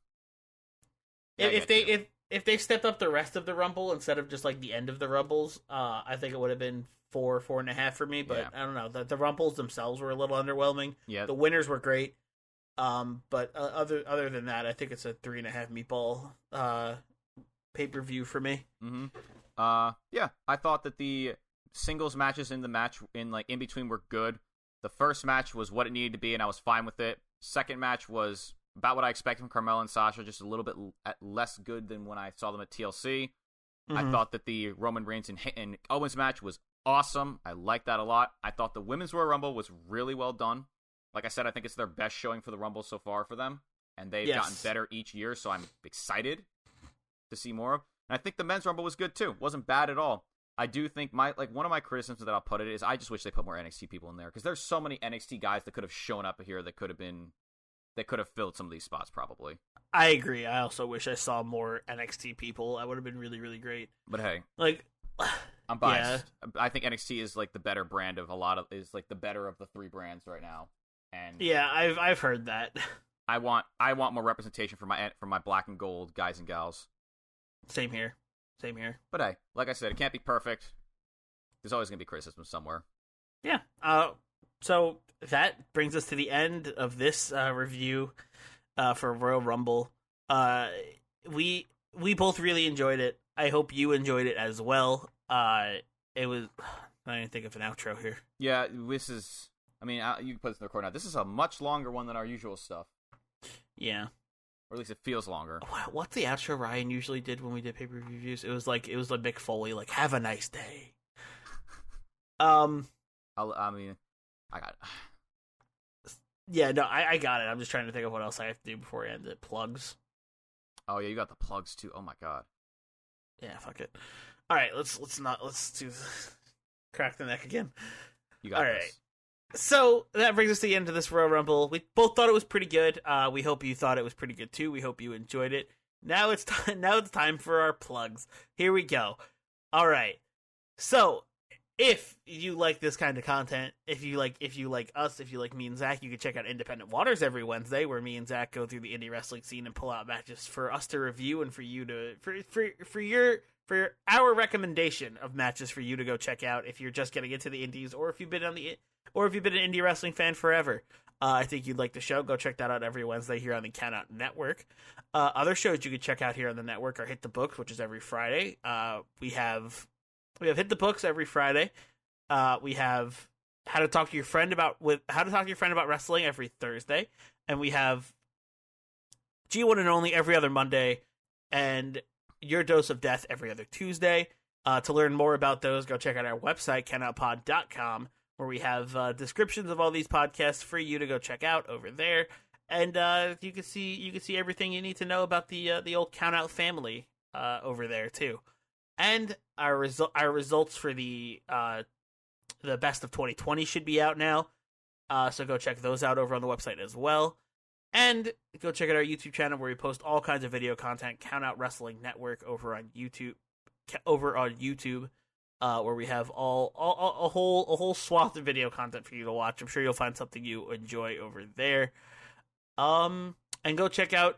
If they stepped up the rest of the Rumble instead of just like the end of the Rumbles, I think it would have been 4.5 for me. But I don't know. The Rumbles themselves were a little underwhelming. Yeah. The winners were great. But other than that, I think it's a 3.5 meatball pay-per-view for me. Mm-hmm. Yeah, I thought that the singles matches in between were good. The first match was what it needed to be, and I was fine with it. Second match was about what I expected from Carmella and Sasha, just a little bit less good than when I saw them at TLC. I thought that the Roman Reigns and Owens match was awesome. I liked that a lot. I thought the Women's Royal Rumble was really well done. Like I said, I think it's their best showing for the Rumble so far for them. And they've gotten better each year, so I'm excited to see more of. And I think the Men's Rumble was good, too. Wasn't bad at all. I do think one of my criticisms that I'll put it is I just wish they put more NXT people in there. Because there's so many NXT guys that could have shown up here that could have filled some of these spots, probably. I agree. I also wish I saw more NXT people. That would have been really, really great. But hey, I'm biased. Yeah. I think NXT is the better brand of the better of the three brands right now. And yeah, I've heard that. I want more representation for my black and gold guys and gals. Same here. But hey, like I said, it can't be perfect. There's always gonna be criticism somewhere. Yeah. So that brings us to the end of this review for Royal Rumble. We both really enjoyed it. I hope you enjoyed it as well. It was. I didn't think of an outro here. Yeah, this is. I mean, you can put this in the record now. This is a much longer one than our usual stuff. Yeah. Or at least it feels longer. What's the outro Ryan usually did when we did pay-per-view reviews? It was like Mick Foley, have a nice day. I got it. Yeah, no, I got it. I'm just trying to think of what else I have to do before I end it. Plugs. Oh yeah, you got the plugs too. Oh my god. Yeah, fuck it. All right, let's do crack the neck again. You got this. Right. So that brings us to the end of this Royal Rumble. We both thought it was pretty good. We hope you thought it was pretty good too. We hope you enjoyed it. Now it's time for our plugs. Here we go. All right. So if you like this kind of content, if you like us, if you like me and Zach, you can check out Independent Waters every Wednesday, where me and Zach go through the indie wrestling scene and pull out matches for us to review and for you to for our recommendation of matches for you to go check out if you're just getting into the indies, or if you've been an indie wrestling fan forever. I think you'd like the show. Go check that out every Wednesday here on the Count Out Network. Other shows you can check out here on the network are Hit the Books, which is every Friday. We have Hit the Books every Friday. We have How to Talk to Your Friend About Wrestling every Thursday, and we have G1 and Only every other Monday, and Your Dose of Death every other Tuesday. To learn more about those, go check out our website, countoutpod.com, where we have descriptions of all these podcasts for you to go check out over there, and you can see everything you need to know about the old Countout family over there too. And our results for the best of 2020 should be out now, so go check those out over on the website as well. And go check out our YouTube channel, where we post all kinds of video content. Count Out Wrestling Network over on YouTube, where we have a whole swath of video content for you to watch. I'm sure you'll find something you enjoy over there. And go check out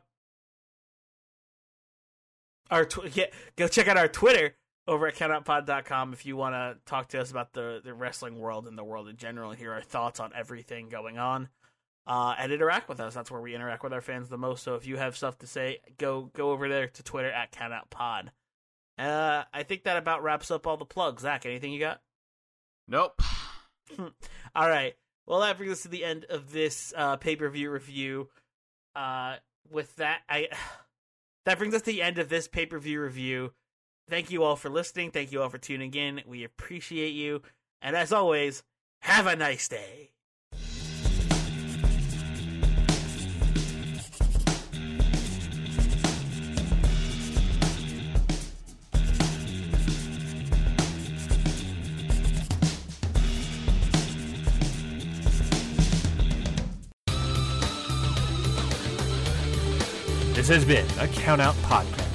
go check out our Twitter over at countoutpod.com if you want to talk to us about the wrestling world and the world in general, and hear our thoughts on everything going on. And interact with us. That's where we interact with our fans the most. So if you have stuff to say, go over there to Twitter at countoutpod. I think that about wraps up all the plugs. Zach, anything you got? Nope. All right. Well, that brings us to the end of this pay-per-view review. With that, that brings us to the end of this pay-per-view review. Thank you all for listening. Thank you all for tuning in. We appreciate you. And as always, have a nice day. This has been a Count Out Podcast.